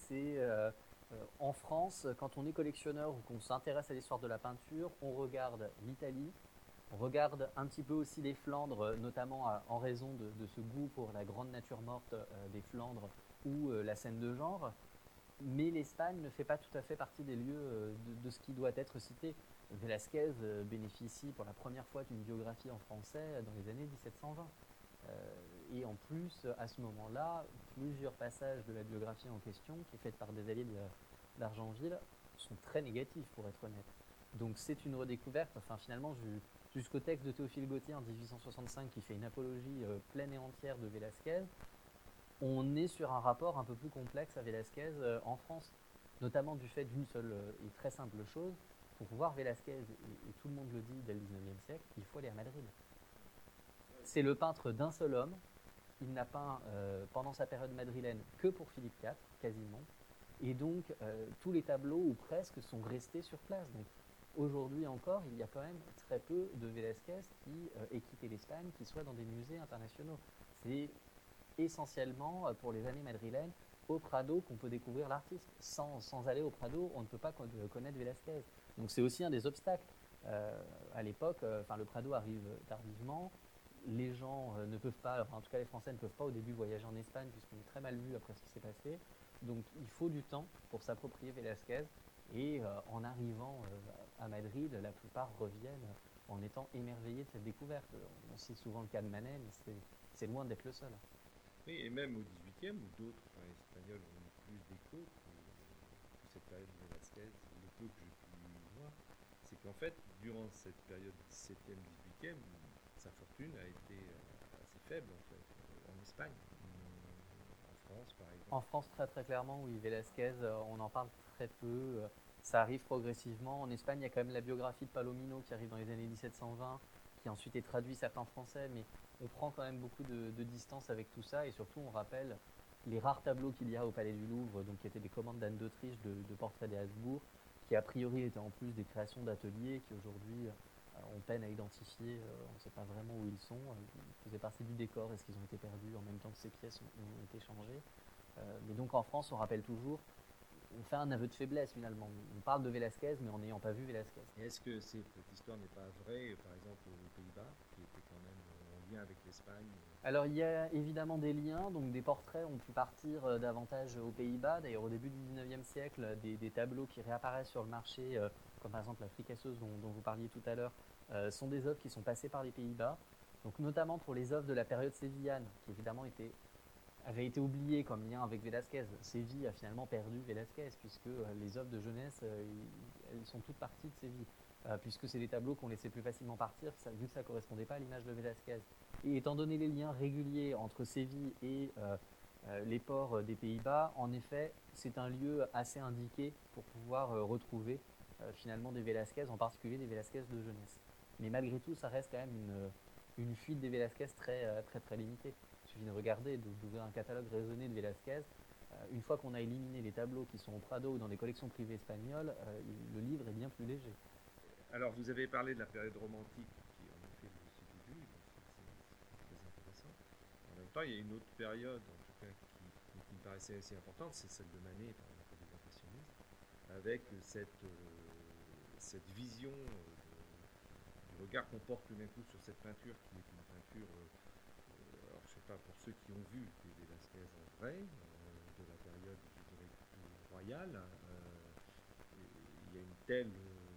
En France, quand on est collectionneur ou qu'on s'intéresse à l'histoire de la peinture, on regarde l'Italie, on regarde un petit peu aussi les Flandres, notamment en raison de ce goût pour la grande nature morte des Flandres ou la scène de genre. Mais l'Espagne ne fait pas tout à fait partie des lieux de ce qui doit être cité. Velázquez bénéficie pour la première fois d'une biographie en français dans les années 1720. Et en plus, à ce moment-là, plusieurs passages de la biographie en question, qui est faite par des alliés d'Argenville, sont très négatifs, pour être honnête. Donc c'est une redécouverte, finalement, jusqu'au texte de Théophile Gautier en 1865, qui fait une apologie pleine et entière de Velázquez, on est sur un rapport un peu plus complexe à Velázquez en France, notamment du fait d'une seule et très simple chose. Pour voir Velázquez, et tout le monde le dit dès le 19e siècle, il faut aller à Madrid. C'est le peintre d'un seul homme. Il n'a peint pendant sa période madrilène que pour Philippe IV, quasiment. Et donc, tous les tableaux, ou presque, sont restés sur place. Donc, aujourd'hui encore, il y a quand même très peu de Velázquez qui ait quitté l'Espagne, qui soit dans des musées internationaux. C'est essentiellement, pour les années madrilènes, au Prado qu'on peut découvrir l'artiste. Sans aller au Prado, on ne peut pas connaître Velázquez. Donc, c'est aussi un des obstacles. À l'époque, le Prado arrive tardivement. Les gens ne peuvent pas, en tout cas les Français ne peuvent pas au début voyager en Espagne puisqu'on est très mal vu après ce qui s'est passé. Donc il faut du temps pour s'approprier Velázquez et en arrivant à Madrid, la plupart reviennent en étant émerveillés de cette découverte. On cite souvent le cas de Manet, mais c'est loin d'être le seul. Oui, et même au XVIIIe, où d'autres espagnols ont eu plus d'écho que cette période de Velázquez, le peu que j'ai pu voir, c'est qu'en fait, durant cette période 17e, 18e, sa fortune a été assez faible en fait, en Espagne, en France par exemple. En France, très très clairement, oui, Velázquez, on en parle très peu. Ça arrive progressivement. En Espagne, il y a quand même la biographie de Palomino qui arrive dans les années 1720, qui ensuite est traduit certes en français, mais on prend quand même beaucoup de distance avec tout ça et surtout on rappelle les rares tableaux qu'il y a au Palais du Louvre, donc qui étaient des commandes d'Anne d'Autriche de portraits des Habsbourg, qui a priori étaient en plus des créations d'ateliers qui aujourd'hui on peine à identifier, on ne sait pas vraiment où ils sont, ils faisaient partie du décor, est-ce qu'ils ont été perdus en même temps que ces pièces ont été changées. Mais donc en France on rappelle toujours, on fait un aveu de faiblesse finalement, on parle de Velázquez mais en n'ayant pas vu Velázquez. Et est-ce que cette histoire n'est pas vraie par exemple aux Pays-Bas, qui était quand même en lien avec l'Espagne? Alors il y a évidemment des liens, donc des portraits ont pu partir davantage aux Pays-Bas. D'ailleurs au début du 19e siècle, des tableaux qui réapparaissent sur le marché, comme par exemple la fricasseuse dont vous parliez tout à l'heure, sont des œuvres qui sont passées par les Pays-Bas. Donc notamment pour les œuvres de la période sévillane, qui évidemment avait été oubliées comme lien avec Velázquez. Séville a finalement perdu Velázquez, puisque les œuvres de jeunesse, elles sont toutes parties de Séville. Puisque c'est des tableaux qu'on laissait plus facilement partir, vu que ça ne correspondait pas à l'image de Velázquez. Et étant donné les liens réguliers entre Séville et les ports des Pays-Bas, en effet, c'est un lieu assez indiqué pour pouvoir retrouver finalement des Velázquez, en particulier des Velázquez de jeunesse. Mais malgré tout, ça reste quand même une fuite des Velázquez très, très, très limitée. Il suffit de regarder, d'ouvrir un catalogue raisonné de Velázquez. Une fois qu'on a éliminé les tableaux qui sont au Prado ou dans les collections privées espagnoles, le livre est bien plus léger. Alors, vous avez parlé de la période romantique, qui en effet vous aussi début, donc c'est très intéressant. En même temps, il y a une autre période, en tout cas, qui me paraissait assez importante, c'est celle de Manet, par exemple, des impressionnistes, avec cette vision du regard qu'on porte tout d'un coup sur cette peinture, qui est une peinture, alors je ne sais pas, pour ceux qui ont vu des Velázquez en vrai, de la période, je dirais, plutôt royale, il y a une telle...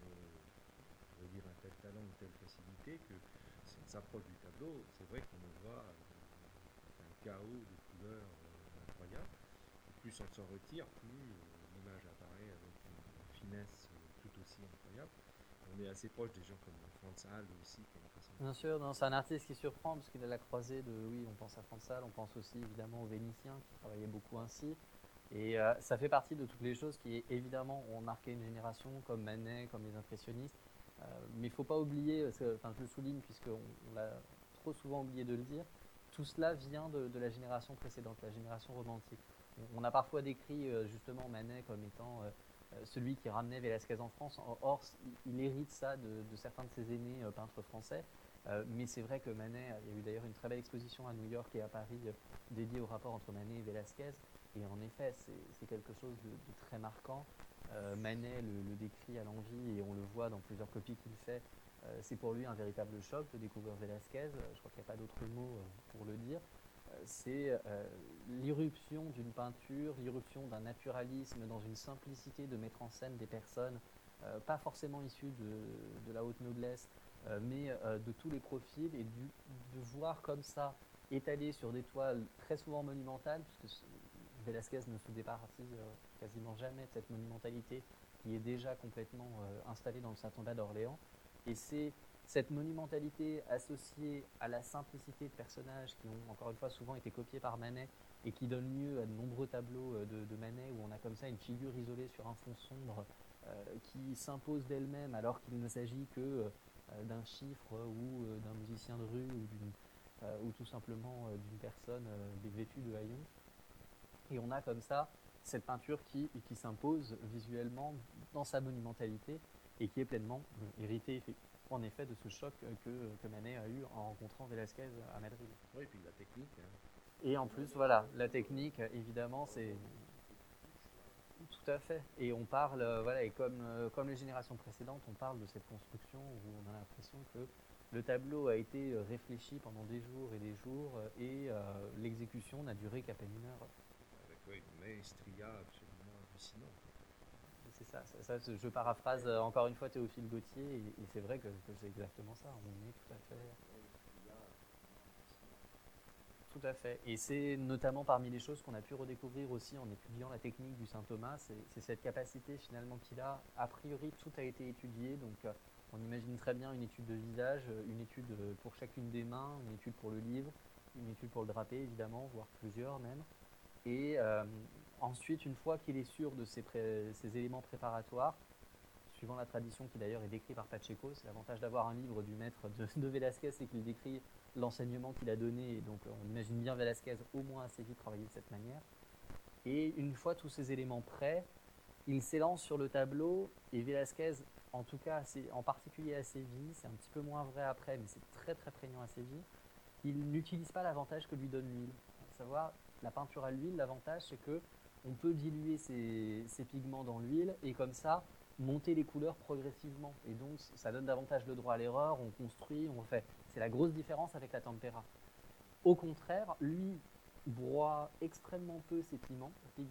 dire un tel talent, une telle facilité que si on s'approche du tableau, c'est vrai qu'on le voit un chaos de couleurs incroyable. Et plus on s'en retire, plus l'image apparaît avec une finesse tout aussi incroyable. On est assez proche des gens comme Frans Hals aussi. Bien sûr, c'est un artiste qui surprend parce qu'il a la croisée de, oui, on pense à Frans Hals, on pense aussi évidemment aux Vénitiens qui travaillaient beaucoup ainsi. Et ça fait partie de toutes les choses qui évidemment ont marqué une génération comme Manet, comme les impressionnistes. Mais il ne faut pas oublier, je le souligne puisqu'on l'a trop souvent oublié de le dire, tout cela vient de la génération précédente, la génération romantique. On a parfois décrit justement Manet comme étant celui qui ramenait Velázquez en France. Or, il hérite ça de certains de ses aînés peintres français. Mais c'est vrai que Manet, il y a eu d'ailleurs une très belle exposition à New York et à Paris dédiée au rapport entre Manet et Velázquez. Et en effet, c'est quelque chose de très marquant. Manet le décrit à l'envi et on le voit dans plusieurs copies qu'il fait. C'est pour lui un véritable choc de découvrir Velázquez. Je crois qu'il n'y a pas d'autre mot pour le dire. C'est l'irruption d'une peinture, l'irruption d'un naturalisme dans une simplicité de mettre en scène des personnes, pas forcément issues de la haute noblesse, mais de tous les profils, et de voir comme ça, étalé sur des toiles très souvent monumentales, puisque Velázquez ne se départit quasiment jamais de cette monumentalité qui est déjà complètement installée dans le Saint-Thomas d'Orléans. Et c'est cette monumentalité associée à la simplicité de personnages qui ont encore une fois souvent été copiés par Manet et qui donnent lieu à de nombreux tableaux de Manet où on a comme ça une figure isolée sur un fond sombre qui s'impose d'elle-même alors qu'il ne s'agit que d'un chiffre ou d'un musicien de rue ou tout simplement d'une personne vêtue de haillons. Et on a comme ça cette peinture qui s'impose visuellement dans sa monumentalité et qui est pleinement héritée en effet de ce choc que Manet a eu en rencontrant Velázquez à Madrid. Oui, et puis la technique. Et en plus, voilà, la technique, évidemment, c'est tout à fait. Et on parle, voilà, et comme les générations précédentes, on parle de cette construction où on a l'impression que le tableau a été réfléchi pendant des jours et l'exécution n'a duré qu'à peine une heure. Avec une maestria absolument hallucinante. C'est ça, je paraphrase encore une fois Théophile Gautier et c'est vrai que c'est exactement ça. On est tout à fait. Tout à fait. Et c'est notamment parmi les choses qu'on a pu redécouvrir aussi en étudiant la technique du Saint-Thomas, c'est cette capacité finalement qu'il a. A priori, tout a été étudié, donc on imagine très bien une étude de visage, une étude pour chacune des mains, une étude pour le livre, une étude pour le drapé évidemment, voire plusieurs même. Et ensuite, une fois qu'il est sûr de ces éléments préparatoires, suivant la tradition qui d'ailleurs est décrite par Pacheco, c'est l'avantage d'avoir un livre du maître de Velázquez, c'est qu'il décrit l'enseignement qu'il a donné, et donc on imagine bien Velázquez au moins assez vite travailler de cette manière. Et une fois tous ces éléments prêts, il s'élance sur le tableau, et Velázquez, en tout cas en particulier à Séville, c'est un petit peu moins vrai après, mais c'est très très prégnant à Séville, il n'utilise pas l'avantage que lui donne l'huile. À savoir, la peinture à l'huile, l'avantage c'est que on peut diluer ces pigments dans l'huile et comme ça monter les couleurs progressivement. Et donc ça donne davantage le droit à l'erreur, on construit, on fait. C'est la grosse différence avec la tempera. Au contraire, lui broie extrêmement peu ses pigments.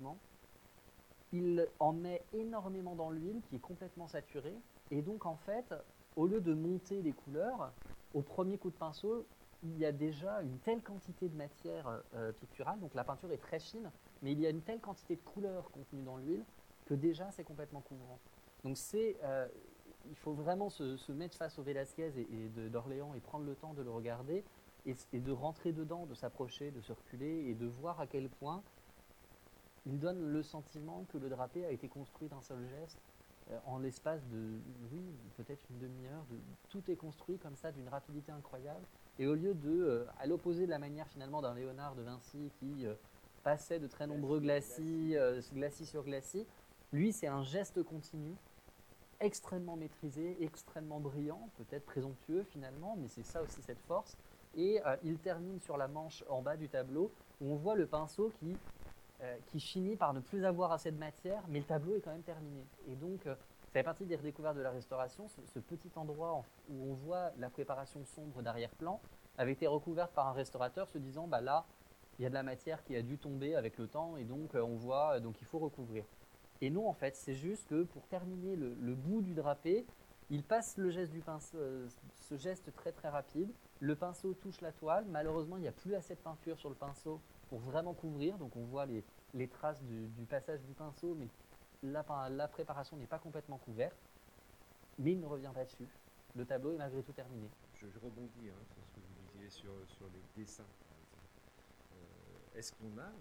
Il en met énormément dans l'huile qui est complètement saturée. Et donc en fait, au lieu de monter les couleurs, au premier coup de pinceau, il y a déjà une telle quantité de matière picturale, donc la peinture est très fine, mais il y a une telle quantité de couleurs contenues dans l'huile que déjà c'est complètement couvrant. Donc il faut vraiment se mettre face au Velázquez d'Orléans et prendre le temps de le regarder et de rentrer dedans, de s'approcher, de se reculer et de voir à quel point il donne le sentiment que le drapé a été construit d'un seul geste en l'espace de, oui, peut-être une demi-heure. Tout est construit comme ça d'une rapidité incroyable. Et au lieu à l'opposé de la manière finalement d'un Léonard de Vinci qui passait de très nombreux glacis sur glacis, lui c'est un geste continu, extrêmement maîtrisé, extrêmement brillant, peut-être présomptueux finalement, mais c'est ça aussi cette force. Et il termine sur la manche en bas du tableau où on voit le pinceau qui finit par ne plus avoir assez de matière, mais le tableau est quand même terminé. Et donc, ça fait partie des redécouvertes de la restauration, ce petit endroit où on voit la préparation sombre d'arrière-plan avait été recouverte par un restaurateur se disant, bah là, il y a de la matière qui a dû tomber avec le temps, et donc on voit, donc il faut recouvrir. Et non, en fait, c'est juste que pour terminer le bout du drapé, il passe le geste du pinceau, ce geste très très rapide, le pinceau touche la toile, malheureusement il n'y a plus assez de peinture sur le pinceau pour vraiment couvrir, donc on voit les traces du passage du pinceau, mais la préparation n'est pas complètement couverte, mais il ne revient pas dessus. Le tableau est malgré tout terminé. Je rebondis sur ce que vous disiez sur les dessins, par exemple. Est-ce qu'on a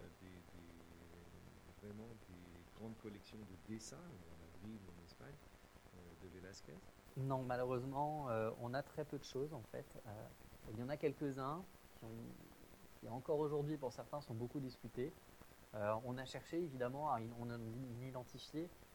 vraiment des grandes collections de dessins en Madrid ou en Espagne de Velázquez? Non, malheureusement, on a très peu de choses en fait. Il y en a quelques-uns qui encore aujourd'hui pour certains sont beaucoup discutés. On a cherché évidemment à en identifier.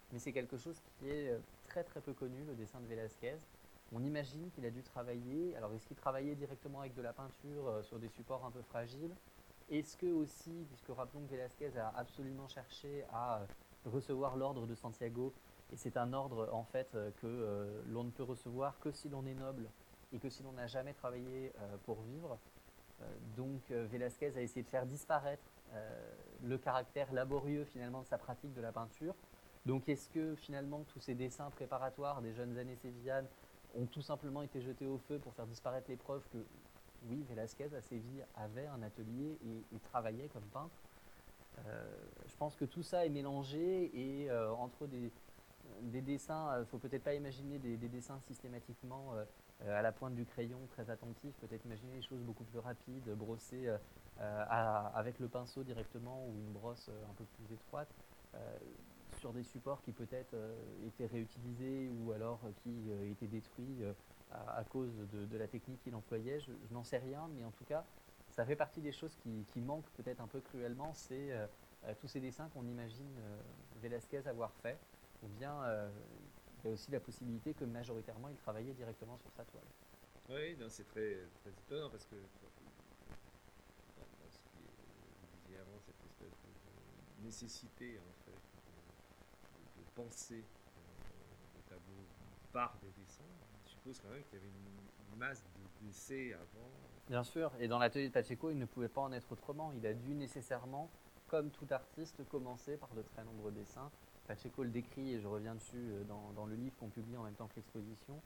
mais c'est quelque chose qui est très très peu connu, le dessin de Velázquez. On imagine qu'il a dû travailler, alors est-ce qu'il travaillait directement avec de la peinture sur des supports un peu fragiles? Est-ce que aussi, puisque rappelons que Velázquez a absolument cherché à recevoir l'ordre de Santiago, et c'est un ordre en fait que l'on ne peut recevoir que si l'on est noble et que si l'on n'a jamais travaillé pour vivre. Donc Velázquez a essayé de faire disparaître le caractère laborieux finalement de sa pratique de la peinture. Donc est-ce que finalement tous ces dessins préparatoires des jeunes années sévillanes ont tout simplement été jetés au feu pour faire disparaître les preuves que oui, Velázquez à Séville avait un atelier et travaillait comme peintre? Je pense que tout ça est mélangé et entre des dessins, il ne faut peut-être pas imaginer des dessins systématiquement à la pointe du crayon, très attentifs, peut-être imaginer des choses beaucoup plus rapides, brossées avec le pinceau directement ou une brosse un peu plus étroite, sur des supports qui peut-être étaient réutilisés ou alors qui étaient détruits à cause de la technique qu'il employait. Je n'en sais rien, mais en tout cas, ça fait partie des choses qui manquent peut-être un peu cruellement, c'est tous ces dessins qu'on imagine Velázquez avoir fait, ou bien il y a aussi la possibilité que majoritairement il travaillait directement sur sa toile. Oui, non, c'est très, très étonnant parce que dans ce qui est, vous disiez avant, cette espèce de nécessité en fait de penser le tableau par des dessins, je suppose quand même qu'il y avait une masse de d'essais avant. Bien sûr, et dans l'atelier de Pacheco, il ne pouvait pas en être autrement. Il a dû nécessairement, comme tout artiste, commencer par de très nombreux dessins. Pacheco le décrit, et je reviens dessus dans le livre qu'on publie en même temps que l'exposition.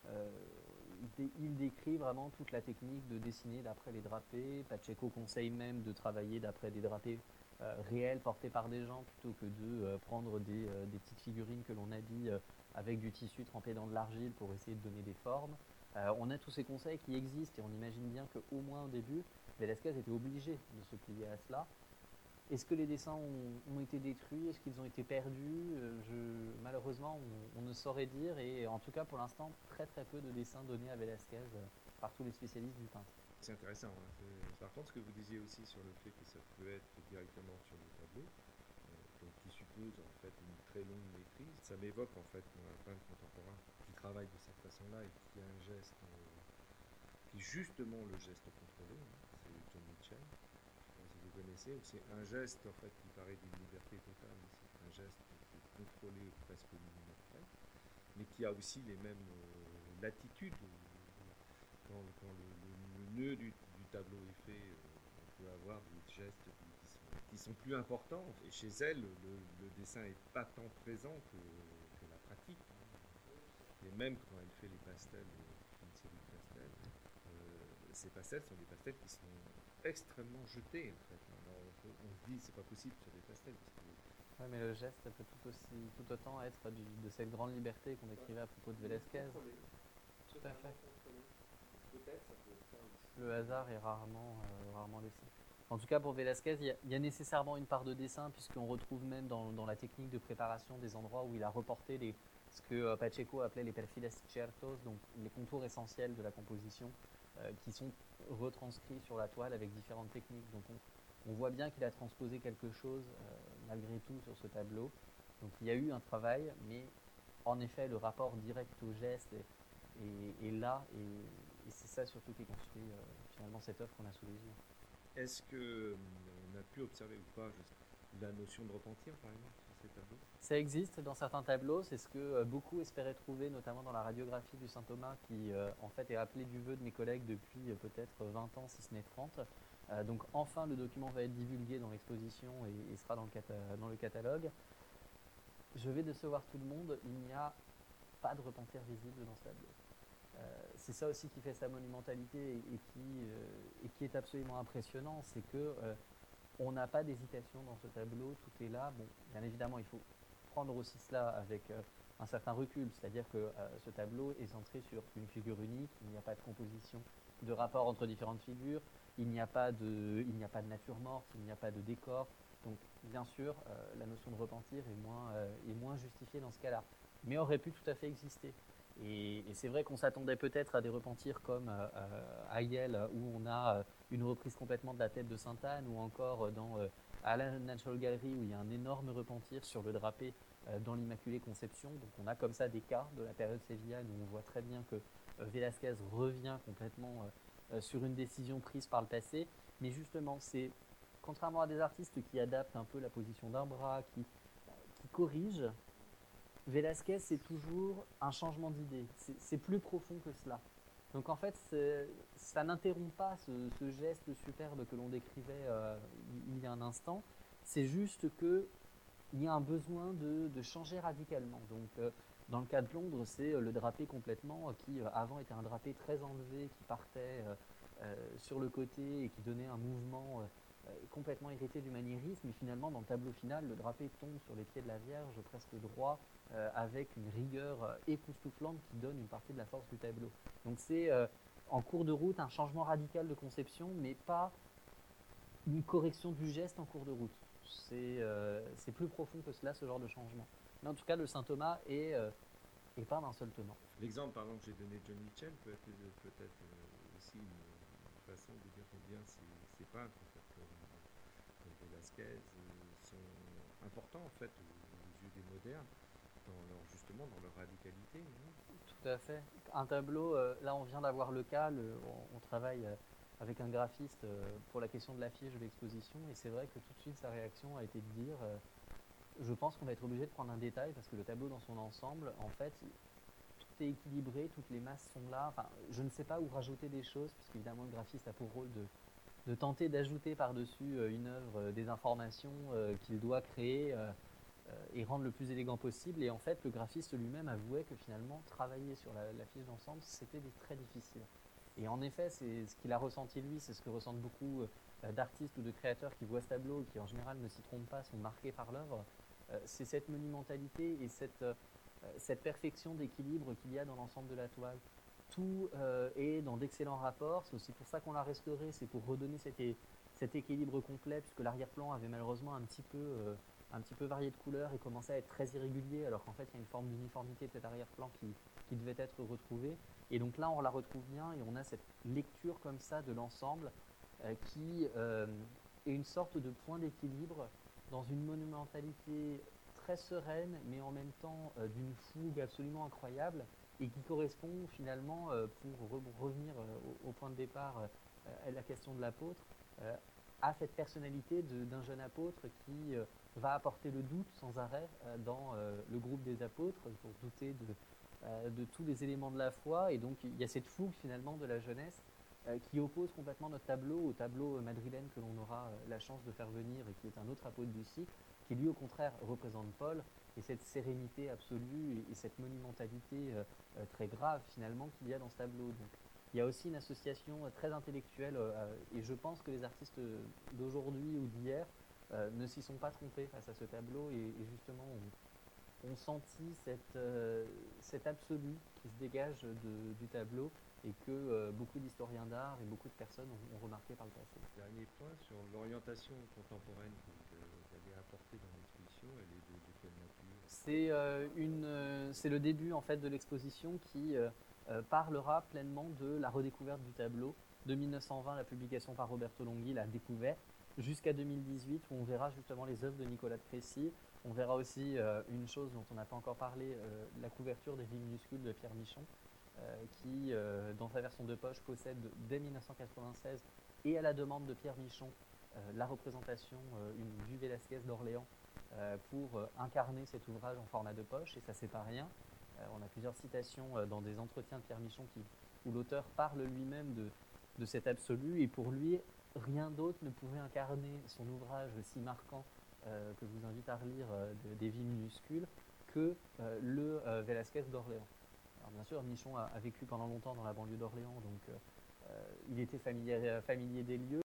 Il décrit vraiment toute la technique de dessiner d'après les drapés. Pacheco conseille même de travailler d'après des drapés réels portés par des gens plutôt que de prendre des petites figurines que l'on habille avec du tissu trempé dans de l'argile pour essayer de donner des formes. On a tous ces conseils qui existent et on imagine bien qu'au moins au début, Velázquez était obligé de se plier à cela. Est-ce que les dessins ont été détruits? Est-ce qu'ils ont été perdus? Malheureusement, on ne saurait dire et en tout cas pour l'instant, très très peu de dessins donnés à Velázquez par tous les spécialistes du peintre. C'est intéressant. Hein. Par contre, ce que vous disiez aussi sur le fait que ça peut être directement sur le tableau, donc qui suppose en fait une très longue maîtrise, ça m'évoque en fait un peintre contemporain qui travaille de cette façon-là et qui a un geste qui est justement le geste contrôlé, hein. C'est John Mitchell. Si vous connaissez, c'est un geste en fait qui paraît d'une liberté totale, mais c'est un geste qui est contrôlé presque au millimètre près, mais qui a aussi les mêmes latitudes. Quand le nœud du tableau est fait, on peut avoir des gestes qui sont plus importants. Et chez elle, le dessin n'est pas tant présent que la pratique. Et même quand elle fait les pastels, une série de pastels, ces pastels sont des pastels qui sont extrêmement jetés en fait. Alors on se dit c'est pas possible sur des pastels. Oui, mais le geste peut tout autant être de cette grande liberté qu'on décrivait à propos de Velázquez. Tout à fait. Le hasard est rarement laissé. En tout cas, pour Velázquez, il y a nécessairement une part de dessin, puisqu'on retrouve même dans la technique de préparation des endroits où il a reporté ce que Pacheco appelait les perfiles ciertos, donc les contours essentiels de la composition, qui sont retranscrits sur la toile avec différentes techniques. Donc on voit bien qu'il a transposé quelque chose, malgré tout, sur ce tableau. Donc il y a eu un travail, mais en effet, le rapport direct au geste est là, et c'est ça surtout qui construit finalement cette œuvre qu'on a sous les yeux. Est-ce qu'on a pu observer ou pas la notion de repentir, par exemple, sur ces tableaux? Ça existe dans certains tableaux, c'est ce que beaucoup espéraient trouver, notamment dans la radiographie du Saint-Thomas, qui en fait est appelée du vœu de mes collègues depuis peut-être 20 ans, si ce n'est 30. Donc enfin, le document va être divulgué dans l'exposition et sera dans le catalogue. Je vais décevoir tout le monde, il n'y a pas de repentir visible dans ce tableau. C'est ça aussi qui fait sa monumentalité et qui est absolument impressionnant, c'est que on n'a pas d'hésitation dans ce tableau, tout est là. Bon, bien évidemment, il faut prendre aussi cela avec un certain recul, c'est-à-dire que ce tableau est centré sur une figure unique, il n'y a pas de composition de rapport entre différentes figures, il n'y a pas de nature morte, il n'y a pas de décor. Donc, bien sûr, la notion de repentir est moins justifiée dans ce cas-là, mais aurait pu tout à fait exister. Et c'est vrai qu'on s'attendait peut-être à des repentirs comme à Yale, où on a une reprise complètement de la tête de Sainte-Anne, ou encore à la National Gallery, où il y a un énorme repentir sur le drapé dans l'Immaculée Conception. Donc on a comme ça des cas de la période sévillane où on voit très bien que Velázquez revient complètement sur une décision prise par le passé. Mais justement, c'est contrairement à des artistes qui adaptent un peu la position d'un bras, qui corrigent, Velázquez, c'est toujours un changement d'idée. C'est plus profond que cela. Donc en fait, ça n'interrompt pas ce geste superbe que l'on décrivait il y a un instant. C'est juste qu'il y a un besoin de changer radicalement. Donc dans le cas de Londres, c'est le drapé complètement qui avant était un drapé très enlevé, qui partait sur le côté et qui donnait un mouvement complètement hérité du maniérisme. Et finalement, dans le tableau final, le drapé tombe sur les pieds de la Vierge, presque droit, avec une rigueur époustouflante qui donne une partie de la force du tableau. Donc c'est en cours de route un changement radical de conception, mais pas une correction du geste en cours de route. C'est plus profond que cela, ce genre de changement. Mais en tout cas, le Saint Thomas est pas d'un seul tenant. L'exemple, par exemple, que j'ai donné de John Mitchell peut être aussi une façon de dire combien ces peintres, en fait, comme Velázquez, sont importants, en fait, aux yeux des modernes, justement dans leur radicalité. Hein. Tout à fait. Un tableau, là on vient d'avoir le cas, on travaille avec un graphiste pour la question de l'affiche de l'exposition, et c'est vrai que tout de suite sa réaction a été de dire je pense qu'on va être obligé de prendre un détail parce que le tableau dans son ensemble, en fait, tout est équilibré, toutes les masses sont là. Enfin, je ne sais pas où rajouter des choses, puisque évidemment le graphiste a pour rôle de tenter d'ajouter par-dessus une œuvre des informations qu'il doit créer et rendre le plus élégant possible. Et en fait, le graphiste lui-même avouait que finalement, travailler sur la fiche d'ensemble, c'était très difficile. Et en effet, c'est ce qu'il a ressenti lui, c'est ce que ressentent beaucoup d'artistes ou de créateurs qui voient ce tableau, qui en général ne s'y trompent pas, sont marqués par l'œuvre. C'est cette monumentalité et cette perfection d'équilibre qu'il y a dans l'ensemble de la toile. Tout est dans d'excellents rapports, c'est aussi pour ça qu'on l'a restauré, c'est pour redonner cet équilibre complet, puisque l'arrière-plan avait malheureusement un petit peu varié de couleurs et commençait à être très irrégulier, alors qu'en fait il y a une forme d'uniformité de cet arrière-plan qui devait être retrouvée. Et donc là on la retrouve bien et on a cette lecture comme ça de l'ensemble qui est une sorte de point d'équilibre dans une monumentalité très sereine, mais en même temps d'une fougue absolument incroyable, et qui correspond finalement, pour revenir au point de départ, à la question de l'apôtre, à cette personnalité d'un jeune apôtre qui va apporter le doute sans arrêt dans le groupe des apôtres, pour douter de tous les éléments de la foi. Et donc il y a cette fougue finalement de la jeunesse qui oppose complètement notre tableau au tableau madrilène que l'on aura la chance de faire venir et qui est un autre apôtre du cycle, qui lui au contraire représente Paul, et cette sérénité absolue et cette monumentalité très grave finalement qu'il y a dans ce tableau. Donc, il y a aussi une association très intellectuelle et je pense que les artistes d'aujourd'hui ou d'hier ne s'y sont pas trompés face à ce tableau et justement ont senti cet absolu qui se dégage du tableau et que beaucoup d'historiens d'art et beaucoup de personnes ont remarqué par le passé. Dernier point sur l'orientation contemporaine que vous avez apportée dans l'exposition, elle est de quelle nature ? C'est le début en fait de l'exposition qui parlera pleinement de la redécouverte du tableau. De 1920, la publication par Roberto Longhi l'a découvert, jusqu'à 2018 où on verra justement les œuvres de Nicolas de Crécy. On verra aussi une chose dont on n'a pas encore parlé, la couverture des vies minuscules de Pierre Michon, qui, dans sa version de poche, possède dès 1996 et à la demande de Pierre Michon la représentation du Velázquez d'Orléans pour incarner cet ouvrage en format de poche, et ça c'est pas rien. On a plusieurs citations dans des entretiens de Pierre Michon où l'auteur parle lui-même de cet absolu, et pour lui, rien d'autre ne pouvait incarner son ouvrage si marquant que je vous invite à relire des vies minuscules que le Velázquez d'Orléans. Alors bien sûr, Michon a vécu pendant longtemps dans la banlieue d'Orléans, donc il était familier des lieux.